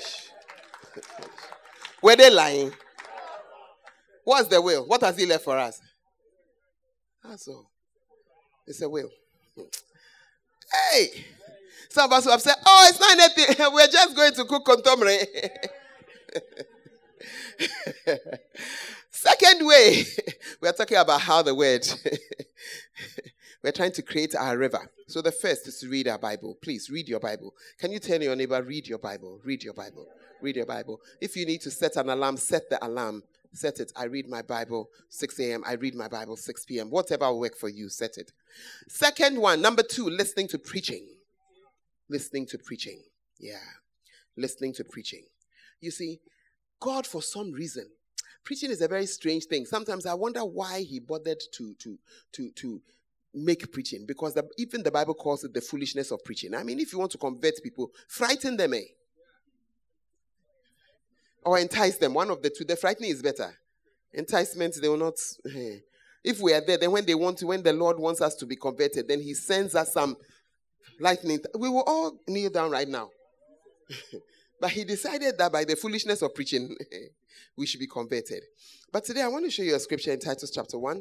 Were they lying? What's the will? What has he left for us? That's all. It's a will. Hey! Some of us who have said, oh, it's not anything. We're just going to cook contomere. Second way, we're talking about how the word, We're trying to create our river. So the first is to read our Bible. Please read your Bible. Can you tell your neighbor, read your Bible, read your Bible, read your Bible. If you need to set an alarm, set the alarm. Set it. I read my Bible six a.m. I read my Bible six p.m. Whatever will work for you, set it. Second one, number two, listening to preaching. Listening to preaching. Yeah. Listening to preaching. You see, God, for some reason, preaching is a very strange thing. Sometimes I wonder why he bothered to, to, to, to make preaching. Because the, even the Bible calls it the foolishness of preaching. I mean, if you want to convert people, frighten them, eh? Or entice them. One of the two. The frightening is better. Enticement, they will not. Eh. If we are there, then when they want to, when the Lord wants us to be converted, then he sends us some lightning. We will all kneel down right now. But he decided that by the foolishness of preaching, we should be converted. But today I want to show you a scripture in Titus chapter one.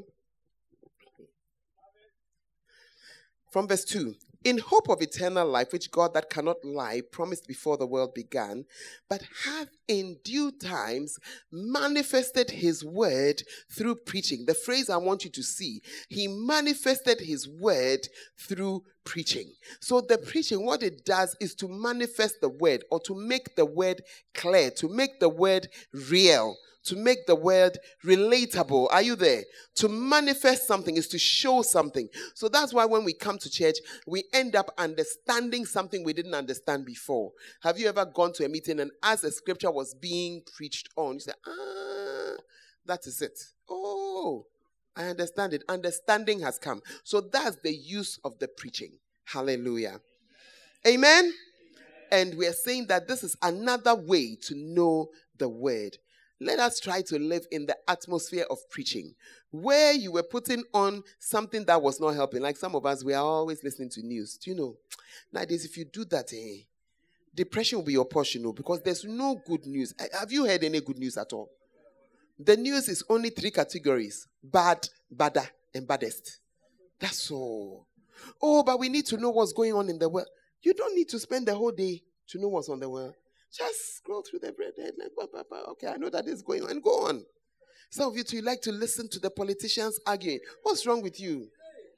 From verse two. In hope of eternal life, which God that cannot lie promised before the world began, but hath in due times manifested his word through preaching. The phrase I want you to see, he manifested his word through preaching. So the preaching, what it does is to manifest the word, or to make the word clear, to make the word real, to make the word relatable. Are you there? To manifest something is to show something. So that's why when we come to church, we end up understanding something we didn't understand before. Have you ever gone to a meeting and as a scripture was being preached on, you say, ah, that is it. Oh, I understand it. Understanding has come. So that's the use of the preaching. Hallelujah. Amen? And we are saying that this is another way to know the word. Let us try to live in the atmosphere of preaching, where you were putting on something that was not helping. Like some of us, we are always listening to news. Do you know? Nowadays, if you do that, eh, depression will be your portion, no, because there's no good news. Have you heard any good news at all? The news is only three categories: bad, badder, and baddest. That's all. Oh, but we need to know what's going on in the world. You don't need to spend the whole day to know what's on the world. Just scroll through the bread headline. Okay, I know that is going on. Go on. Some of you too like to listen to the politicians arguing. What's wrong with you?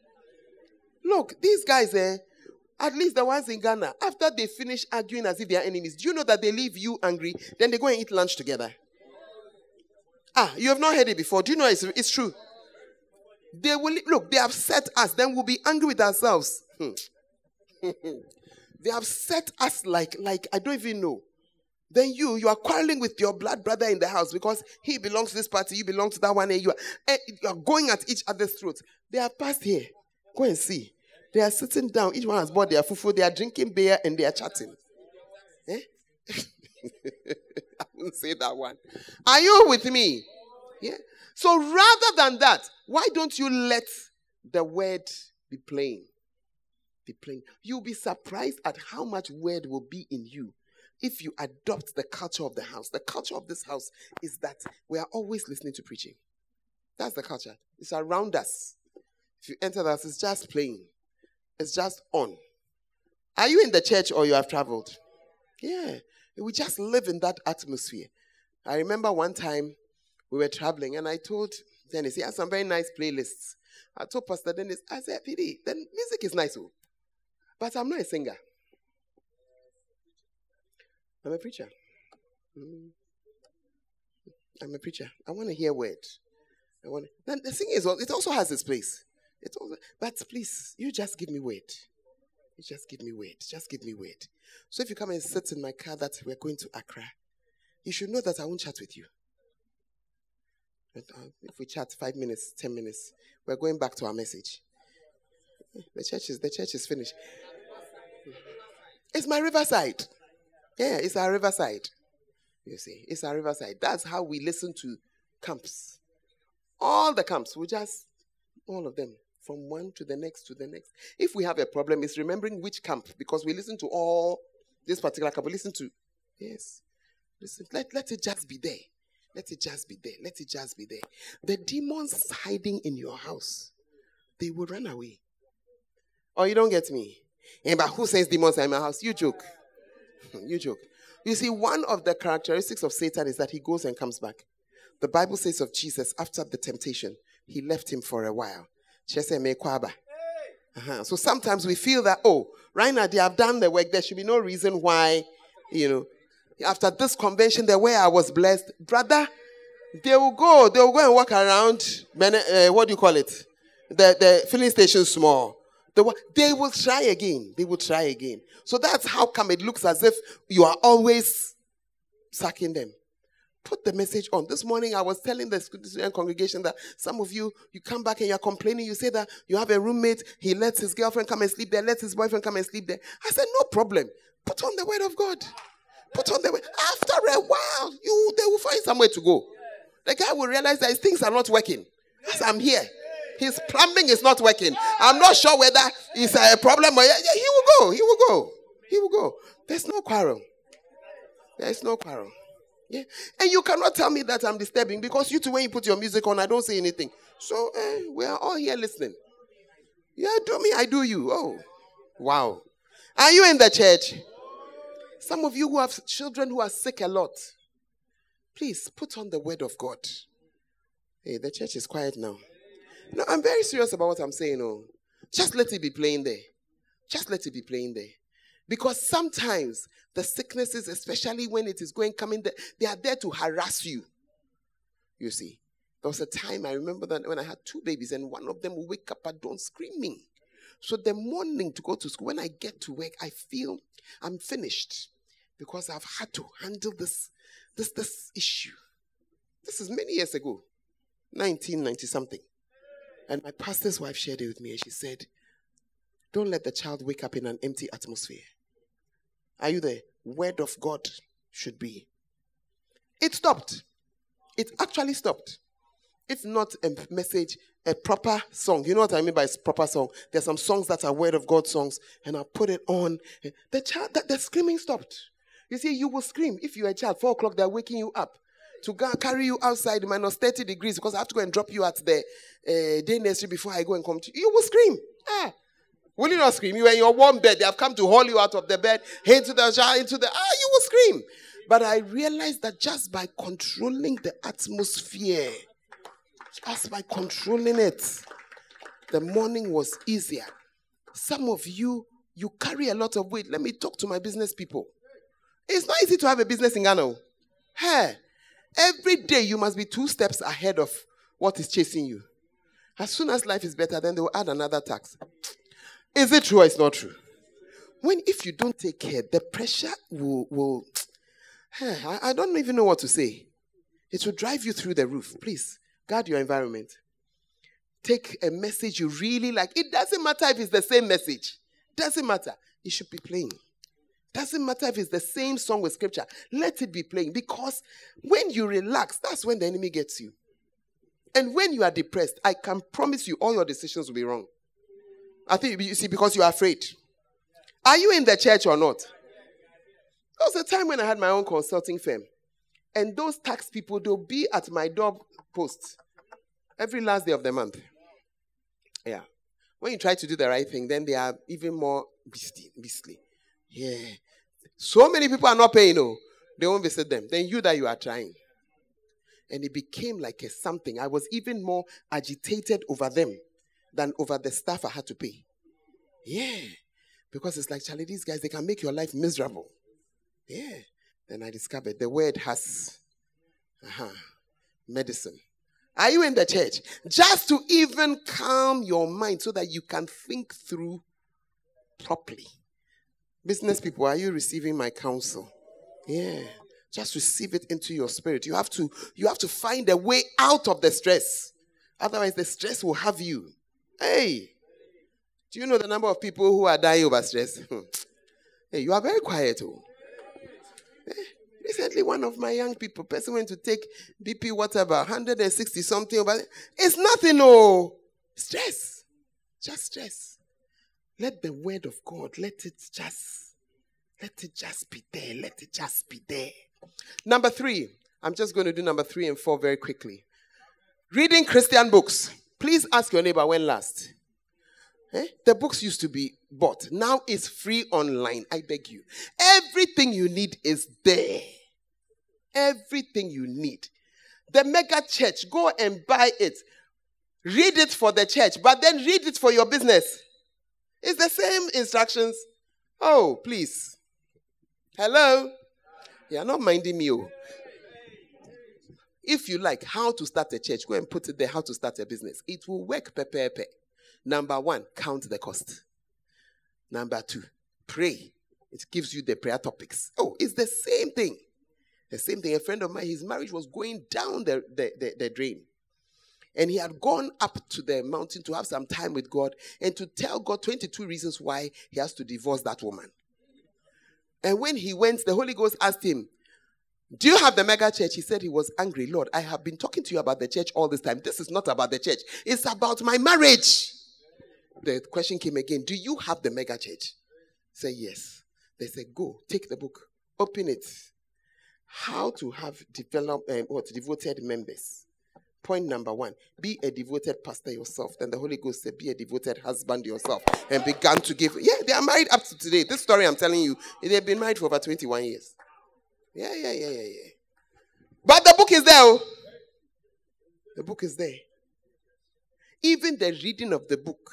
Look, these guys, eh, at least the ones in Ghana, after they finish arguing as if they are enemies, do you know that they leave you angry? Then they go and eat lunch together. Ah, you have not heard it before. Do you know it's, it's true? They will look, they have set us, then we'll be angry with ourselves. Hmm. They have set us like, like, I don't even know. Then you, you are quarreling with your blood brother in the house because he belongs to this party, you belong to that one, and you are, and you are going at each other's throats. They have passed here. Go and see. They are sitting down. Each one has bought their fufu. They are drinking beer and they are chatting. Eh? I wouldn't say that one. Are you with me? Yeah. So rather than that, why don't you let the word be plain? Be plain. You'll be surprised at how much word will be in you if you adopt the culture of the house. The culture of this house is that we are always listening to preaching. That's the culture. It's around us. If you enter the house, it's just playing. It's just on. Are you in the church or you have traveled? Yeah. We just live in that atmosphere. I remember one time we were traveling and I told Dennis, he has some very nice playlists. I told Pastor Dennis, I said, P D, the music is nice, but I'm not a singer. I'm a preacher. Mm. I'm a preacher. I want to hear word. I want. Then the thing is, it also has its place. It also, but please, you just give me word. You just give me word. Just give me word. So if you come and sit in my car that we're going to Accra, you should know that I won't chat with you. But, uh, if we chat five minutes, ten minutes, we're going back to our message. The church is the church is finished. It's my riverside. Yeah, it's our riverside. You see, it's our riverside. That's how we listen to camps. All the camps, we just, all of them, from one to the next to the next. If we have a problem, it's remembering which camp, because we listen to all this particular camp. We listen to, yes, listen, let, let it just be there. Let it just be there. Let it just be there. The demons hiding in your house, they will run away. Oh, you don't get me? Yeah, but who says demons are in my house? You joke. You joke. You see, one of the characteristics of Satan is that he goes and comes back. The Bible says of Jesus, after the temptation, he left him for a while. Uh-huh. So sometimes we feel that, oh, right now they have done the work. There should be no reason why, you know, after this convention, the way I was blessed, brother, they will go, they will go and walk around, uh, what do you call it? The, the filling station small. The, they will try again. They will try again. So that's how come it looks as if you are always sacking them. Put the message on. This morning I was telling the student congregation that some of you, you come back and you're complaining. You say that you have a roommate. He lets his girlfriend come and sleep there. Lets his boyfriend come and sleep there. I said, no problem. Put on the word of God. Put on the word. After a while, you they will find somewhere to go. The guy will realize that his things are not working. As I'm here. His plumbing is not working. I'm not sure whether it's a problem or yeah, yeah, he will go. He will go. He will go. There's no quarrel. There's no quarrel. Yeah. And you cannot tell me that I'm disturbing because you two, when you put your music on, I don't say anything. So eh, we are all here listening. Yeah, do me, I do you. Oh, wow. Are you in the church? Some of you who have children who are sick a lot, please put on the word of God. Hey, the church is quiet now. No, I'm very serious about what I'm saying. Oh, just let it be playing there. Just let it be playing there. Because sometimes the sicknesses, especially when it is going, coming, there, they are there to harass you. You see, there was a time I remember that when I had two babies and one of them would wake up at dawn screaming. So the morning to go to school, when I get to work, I feel I'm finished because I've had to handle this, this, this issue. This is many years ago, nineteen ninety something. And my pastor's wife shared it with me and she said, don't let the child wake up in an empty atmosphere. Are you there? Word of God should be. It stopped. It actually stopped. It's not a message, a proper song. You know what I mean by proper song? There's some songs that are word of God songs, and I put it on. The child, the, the screaming stopped. You see, you will scream if you're a child. Four o'clock, they're waking you up to go, carry you outside minus thirty degrees because I have to go and drop you at the uh, day nursery before I go and come to you. You will scream. Ah. Will you not scream? You are in your warm bed. They have come to haul you out of the bed, into the shower, into the... Ah, you will scream. But I realized that just by controlling the atmosphere, just by controlling it, the morning was easier. Some of you, you carry a lot of weight. Let me talk to my business people. It's not easy to have a business in Ghana. Hey, every day you must be two steps ahead of what is chasing you. As soon as life is better, then they will add another tax. Is it true or it's not true? When, if you don't take care, the pressure will, will I, I don't even know what to say. It will drive you through the roof. Please, guard your environment. Take a message you really like. It doesn't matter if it's the same message. Doesn't matter. It should be playing. Doesn't matter if it's the same song with scripture. Let it be playing. Because when you relax, that's when the enemy gets you. And when you are depressed, I can promise you all your decisions will be wrong. I think, you see, because you are afraid. Are you in the church or not? There was a time when I had my own consulting firm. And those tax people, they'll be at my door post every last day of the month. Yeah. When you try to do the right thing, then they are even more beastly. beastly. Yeah. So many people are not paying, no. They won't visit them. Then you that you are trying. And it became like a something. I was even more agitated over them than over the stuff I had to pay. Yeah. Because it's like, Charlie, these guys, they can make your life miserable. Yeah. Then I discovered the word has uh-huh, medicine. Are you in the church? Just to even calm your mind so that you can think through properly. Business people, are you receiving my counsel? Yeah. Just receive it into your spirit. You have to, you have to find a way out of the stress. Otherwise, the stress will have you. Hey, do you know the number of people who are dying over stress? Hey, you are very quiet. Oh. Recently, one of my young people, person went to take B P whatever, one hundred sixty something. Over. It's nothing, no. Stress. Just stress. Let the word of God, let it just, let it just be there. Let it just be there. Number three. I'm just going to do number three and four very quickly. Reading Christian books. Please ask your neighbor when last. Eh? The books used to be bought. Now it's free online. I beg you. Everything you need is there. Everything you need. The mega church, go and buy it. Read it for the church, but then read it for your business. It's the same instructions. Oh, please. Hello? You are not minding me. Oh. If you like how to start a church, go and put it there, how to start a business. It will work. Pepe, pepe. Number one, count the cost. Number two, pray. It gives you the prayer topics. Oh, it's the same thing. The same thing. A friend of mine, his marriage was going down the, the, the, the drain. And he had gone up to the mountain to have some time with God and to tell God twenty-two reasons why he has to divorce that woman. And when he went, the Holy Ghost asked him, do you have the mega church? He said he was angry. Lord, I have been talking to you about the church all this time. This is not about the church. It's about my marriage. The question came again. Do you have the mega church? Say yes. They said, go, take the book, open it. How to have develop, um, what, devoted members. Point number one, be a devoted pastor yourself. Then the Holy Ghost said, be a devoted husband yourself. And began to give. Yeah, they are married up to today. This story I'm telling you, they've been married for over twenty-one years. Yeah, yeah, yeah, yeah, yeah. But the book is there. Oh. The book is there. Even the reading of the book.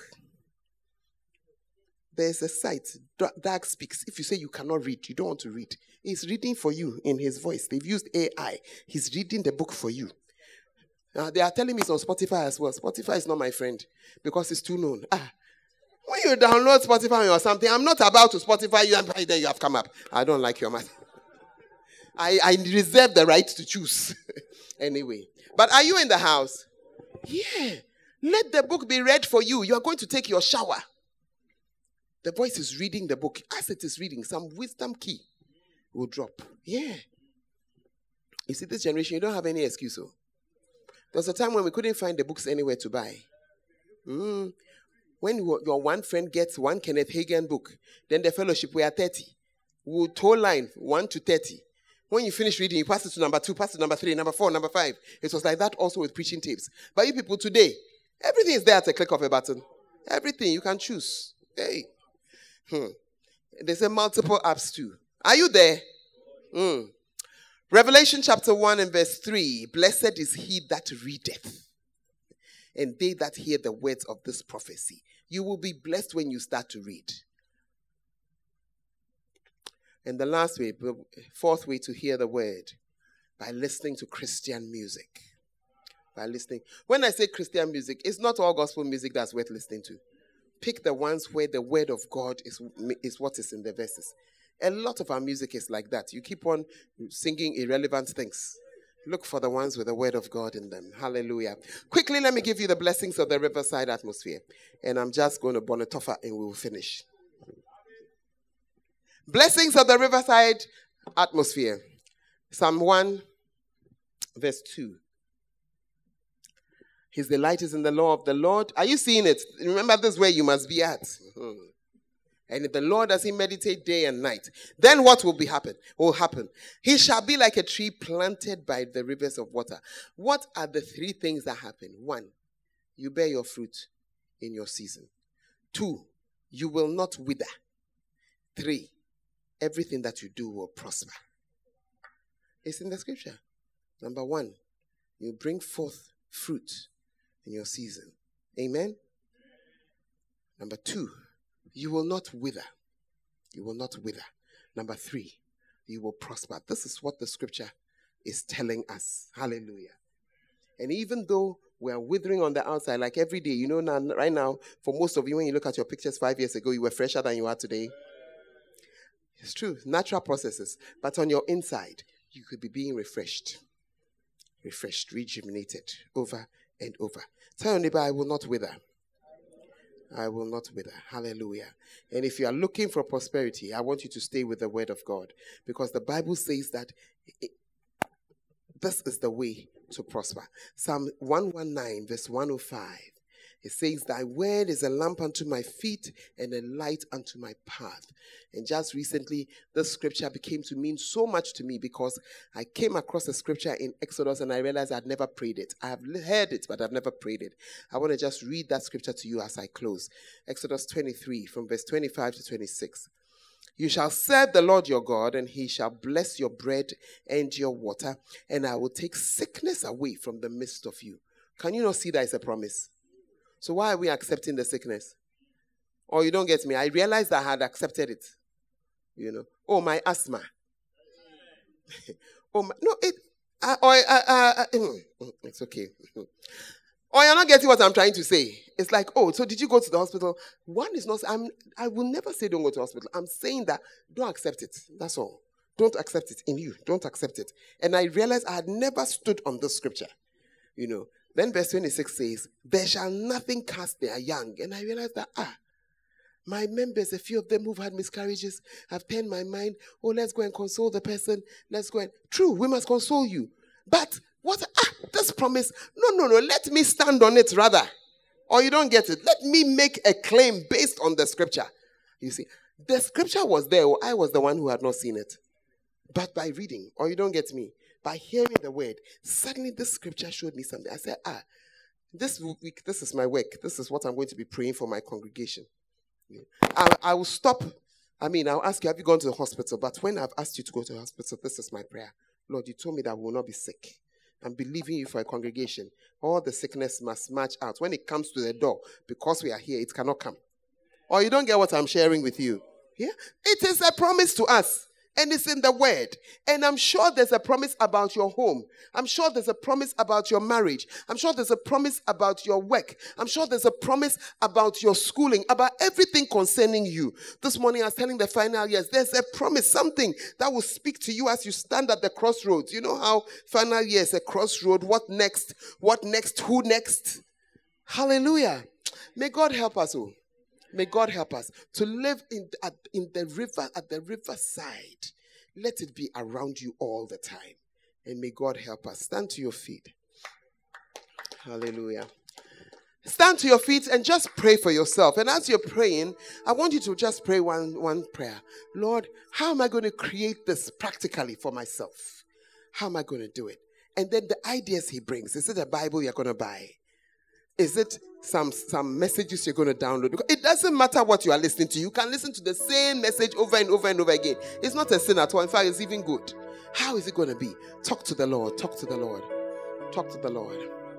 There's a site, Dark Speaks. If you say you cannot read, you don't want to read. He's reading for you in his voice. They've used A I. He's reading the book for you. Uh, they are telling me it's on Spotify as well. Spotify is not my friend because it's too known. Ah, when you download Spotify or something, I'm not about to Spotify you and by there you have come up. I don't like your math. I, I reserve the right to choose. Anyway. But are you in the house? Yeah. Let the book be read for you. You are going to take your shower. The voice is reading the book. As it is reading, some wisdom key will drop. Yeah. You see, this generation, you don't have any excuse. Oh. There was a time when we couldn't find the books anywhere to buy. Mm. When your one friend gets one Kenneth Hagin book, then the fellowship, we are thirty. We'll toe line one to thirty. When you finish reading, you pass it to number two, pass it to number three, number four, number five. It was like that also with preaching tapes. But you people today, everything is there at a click of a button. Everything you can choose. Hey. Hmm. There's a multiple apps too. Are you there? Mm. Revelation chapter one and verse three. Blessed is he that readeth, and they that hear the words of this prophecy. You will be blessed when you start to read. And the last way, the fourth way to hear the word, by listening to Christian music. By listening. When I say Christian music, it's not all gospel music that's worth listening to. Pick the ones where the word of God is, is what is in the verses. A lot of our music is like that. You keep on singing irrelevant things. Look for the ones with the word of God in them. Hallelujah. Quickly, let me give you the blessings of the riverside atmosphere. And I'm just going to bonetofa and we will finish. Blessings of the riverside atmosphere. Psalm one, verse two. His delight is in the law of the Lord. Are you seeing it? Remember, this is where you must be at. Mm-hmm. And if the Lord does he meditate day and night, then what will be happen? Will happen? He shall be like a tree planted by the rivers of water. What are the three things that happen? One, you bear your fruit in your season. Two, you will not wither. Three, everything that you do will prosper. It's in the scripture. Number one, you bring forth fruit in your season. Amen? Number two, you will not wither. You will not wither. Number three, you will prosper. This is what the scripture is telling us. Hallelujah. And even though we are withering on the outside, like every day, you know, now, right now, for most of you, when you look at your pictures five years ago, you were fresher than you are today. It's true, natural processes. But on your inside, you could be being refreshed. Refreshed, rejuvenated, over and over. Tell your neighbor, I will not wither. I will not wither. Hallelujah. And if you are looking for prosperity, I want you to stay with the word of God. Because the Bible says that it, this is the way to prosper. Psalm one nineteen, verse one oh five. It says, thy word is a lamp unto my feet and a light unto my path. And just recently, this scripture became to mean so much to me because I came across a scripture in Exodus and I realized I'd never prayed it. I have heard it, but I've never prayed it. I want to just read that scripture to you as I close. Exodus twenty-three, from verse twenty-five to twenty-six. You shall serve the Lord your God, and he shall bless your bread and your water, and I will take sickness away from the midst of you. Can you not see that it's a promise? So why are we accepting the sickness? Or you don't get me. I realized I had accepted it. You know. Oh, my asthma. oh, my, no, it, uh, or, uh, uh, uh, it's okay. Or you're not getting what I'm trying to say. It's like, oh, so did you go to the hospital? One is not, I'm, I will never say don't go to the hospital. I'm saying that don't accept it. That's all. Don't accept it in you. Don't accept it. And I realized I had never stood on this scripture. You know. Then verse twenty-six says, there shall nothing cast their young. And I realized that, ah, my members, a few of them who've had miscarriages, have turned my mind. Oh, let's go and console the person. Let's go and, true, we must console you. But what, ah, this promise, no, no, no, let me stand on it rather. Or you don't get it. Let me make a claim based on the scripture. You see, the scripture was there. I was the one who had not seen it. But by reading, or you don't get me, by hearing the word, suddenly this scripture showed me something. I said, ah, this week, this is my work. This is what I'm going to be praying for my congregation. I, I will stop. I mean, I'll ask you, have you gone to the hospital? But when I've asked you to go to the hospital, this is my prayer. Lord, you told me that we will not be sick. I'm believing you for a congregation. All the sickness must march out. When it comes to the door, because we are here, it cannot come. Or you don't get what I'm sharing with you. Yeah? It is a promise to us. And it's in the word. And I'm sure there's a promise about your home. I'm sure there's a promise about your marriage. I'm sure there's a promise about your work. I'm sure there's a promise about your schooling, about everything concerning you. This morning I was telling the final years, there's a promise, something that will speak to you as you stand at the crossroads. You know how final year is a crossroad. What next? What next? Who next? Hallelujah. May God help us all. May God help us to live in, at, in the river, at the riverside. Let it be around you all the time. And may God help us. Stand to your feet. Hallelujah. Stand to your feet and just pray for yourself. And as you're praying, I want you to just pray one, one prayer. Lord, how am I going to create this practically for myself? How am I going to do it? And then the ideas he brings. Is it a Bible you're going to buy? Is it some, some messages you're going to download? Because it doesn't matter what you are listening to. You can listen to the same message over and over and over again. It's not a sin at all. In fact, it's even good. How is it going to be? Talk to the Lord. Talk to the Lord. Talk to the Lord.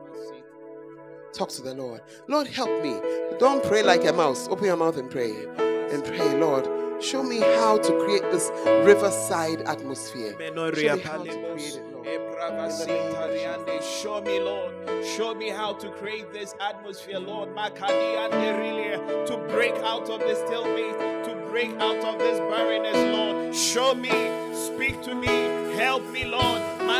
Talk to the Lord. Lord, help me. Don't pray like a mouse. Open your mouth and pray. And pray, Lord, show me how to create this riverside atmosphere. Show me how to create it, Lord. Show me, Lord. Show me how to create this atmosphere, Lord. To break out of this stalemate, to break out of this barrenness, Lord. Show me, speak to me, help me, Lord.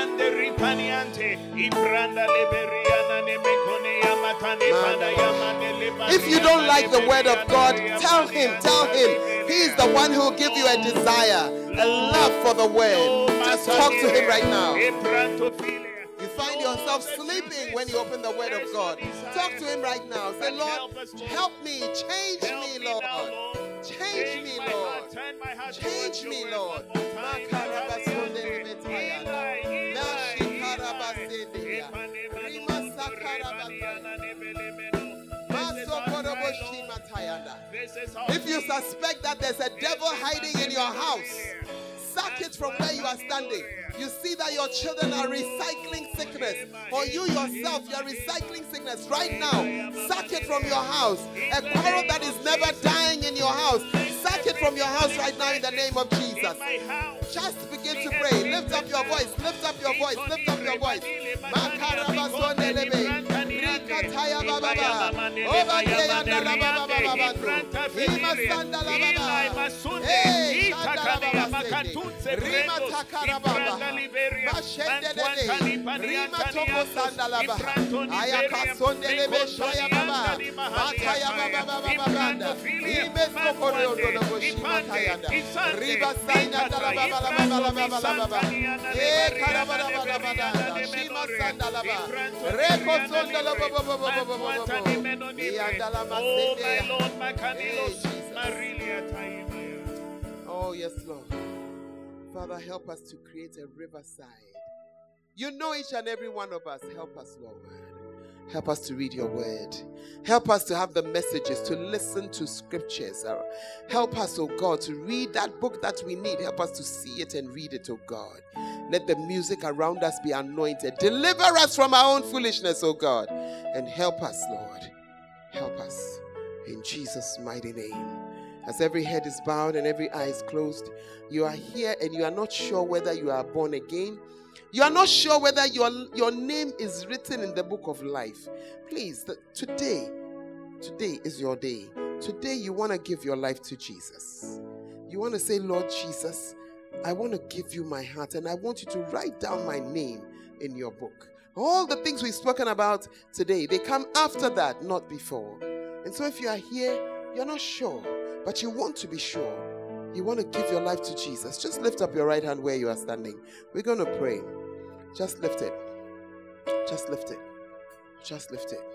If you don't like the word of God, tell him, tell him. He is the one who will give you a desire, a love for the word. Just talk to him right now. You find yourself sleeping when you open the word of God. Talk to him right now. Say, Lord, help me, change me, Lord. Change me, Lord. Change me, Lord. If you suspect that there's a devil hiding in your house, sack it from where you are standing. You see that your children are recycling sickness, or you yourself, you are recycling sickness right now. Sack it from your house. A quarrel that is never dying in your house. Sack it from your house right now in the name of Jesus. Just begin to pray. Lift up your voice. Lift up your voice. Lift up your voice. Oh, yes, Lord. Father, help us to create a riverside. You know each and every one of us. Help us, Lord. Help us to read your word. Help us to have the messages, to listen to scriptures. Help us, oh God, to read that book that we need. Help us to see it and read it, oh God. Let the music around us be anointed. Deliver us from our own foolishness, oh God. And help us, Lord. Help us. In Jesus' mighty name. As every head is bowed and every eye is closed, you are here and you are not sure whether you are born again. You are not sure whether your, your name is written in the book of life. Please, the, today, today is your day. Today you want to give your life to Jesus. You want to say, Lord Jesus, I want to give you my heart and I want you to write down my name in your book. All the things we've spoken about today, they come after that, not before. And so if you are here, you're not sure, but you want to be sure. You want to give your life to Jesus. Just lift up your right hand where you are standing. We're going to pray. Just lift it. Just lift it. Just lift it.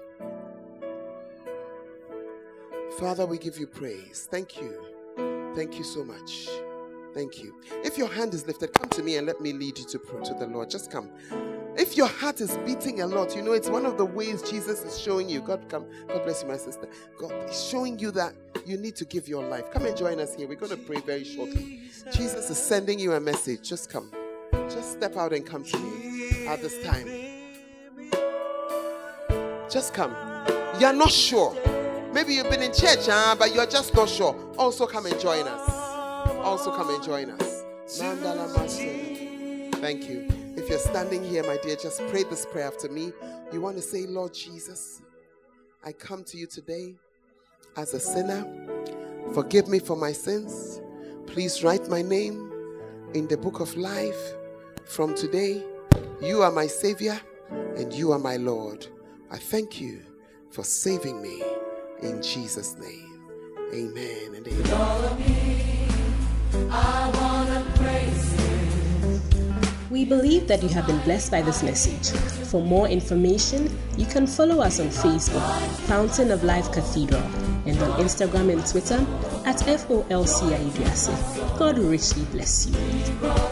Father, we give you praise. Thank you. Thank you so much. Thank you. If your hand is lifted, come to me and let me lead you to, to the Lord. Just come. If your heart is beating a lot, you know, it's one of the ways Jesus is showing you. God, come. God bless you, my sister. God is showing you that you need to give your life. Come and join us here. We're going to pray very shortly. Jesus is sending you a message. Just come. Just step out and come to me at this time. Just come. You're not sure. Maybe you've been in church, huh, but you're just not sure. Also come and join us. Also come and join us. Thank you. If you're standing here, my dear, just pray this prayer after me. You want to say, Lord Jesus, I come to you today as a sinner. Forgive me for my sins. Please write my name in the book of life. From today, you are my Savior and you are my Lord. I thank you for saving me in Jesus' name. Amen and amen. I wanna praise you. We believe that you have been blessed by this message. For more information, you can follow us on Facebook, Fountain of Life Cathedral, and on Instagram and Twitter at F O L C I D U A S I. God richly bless you.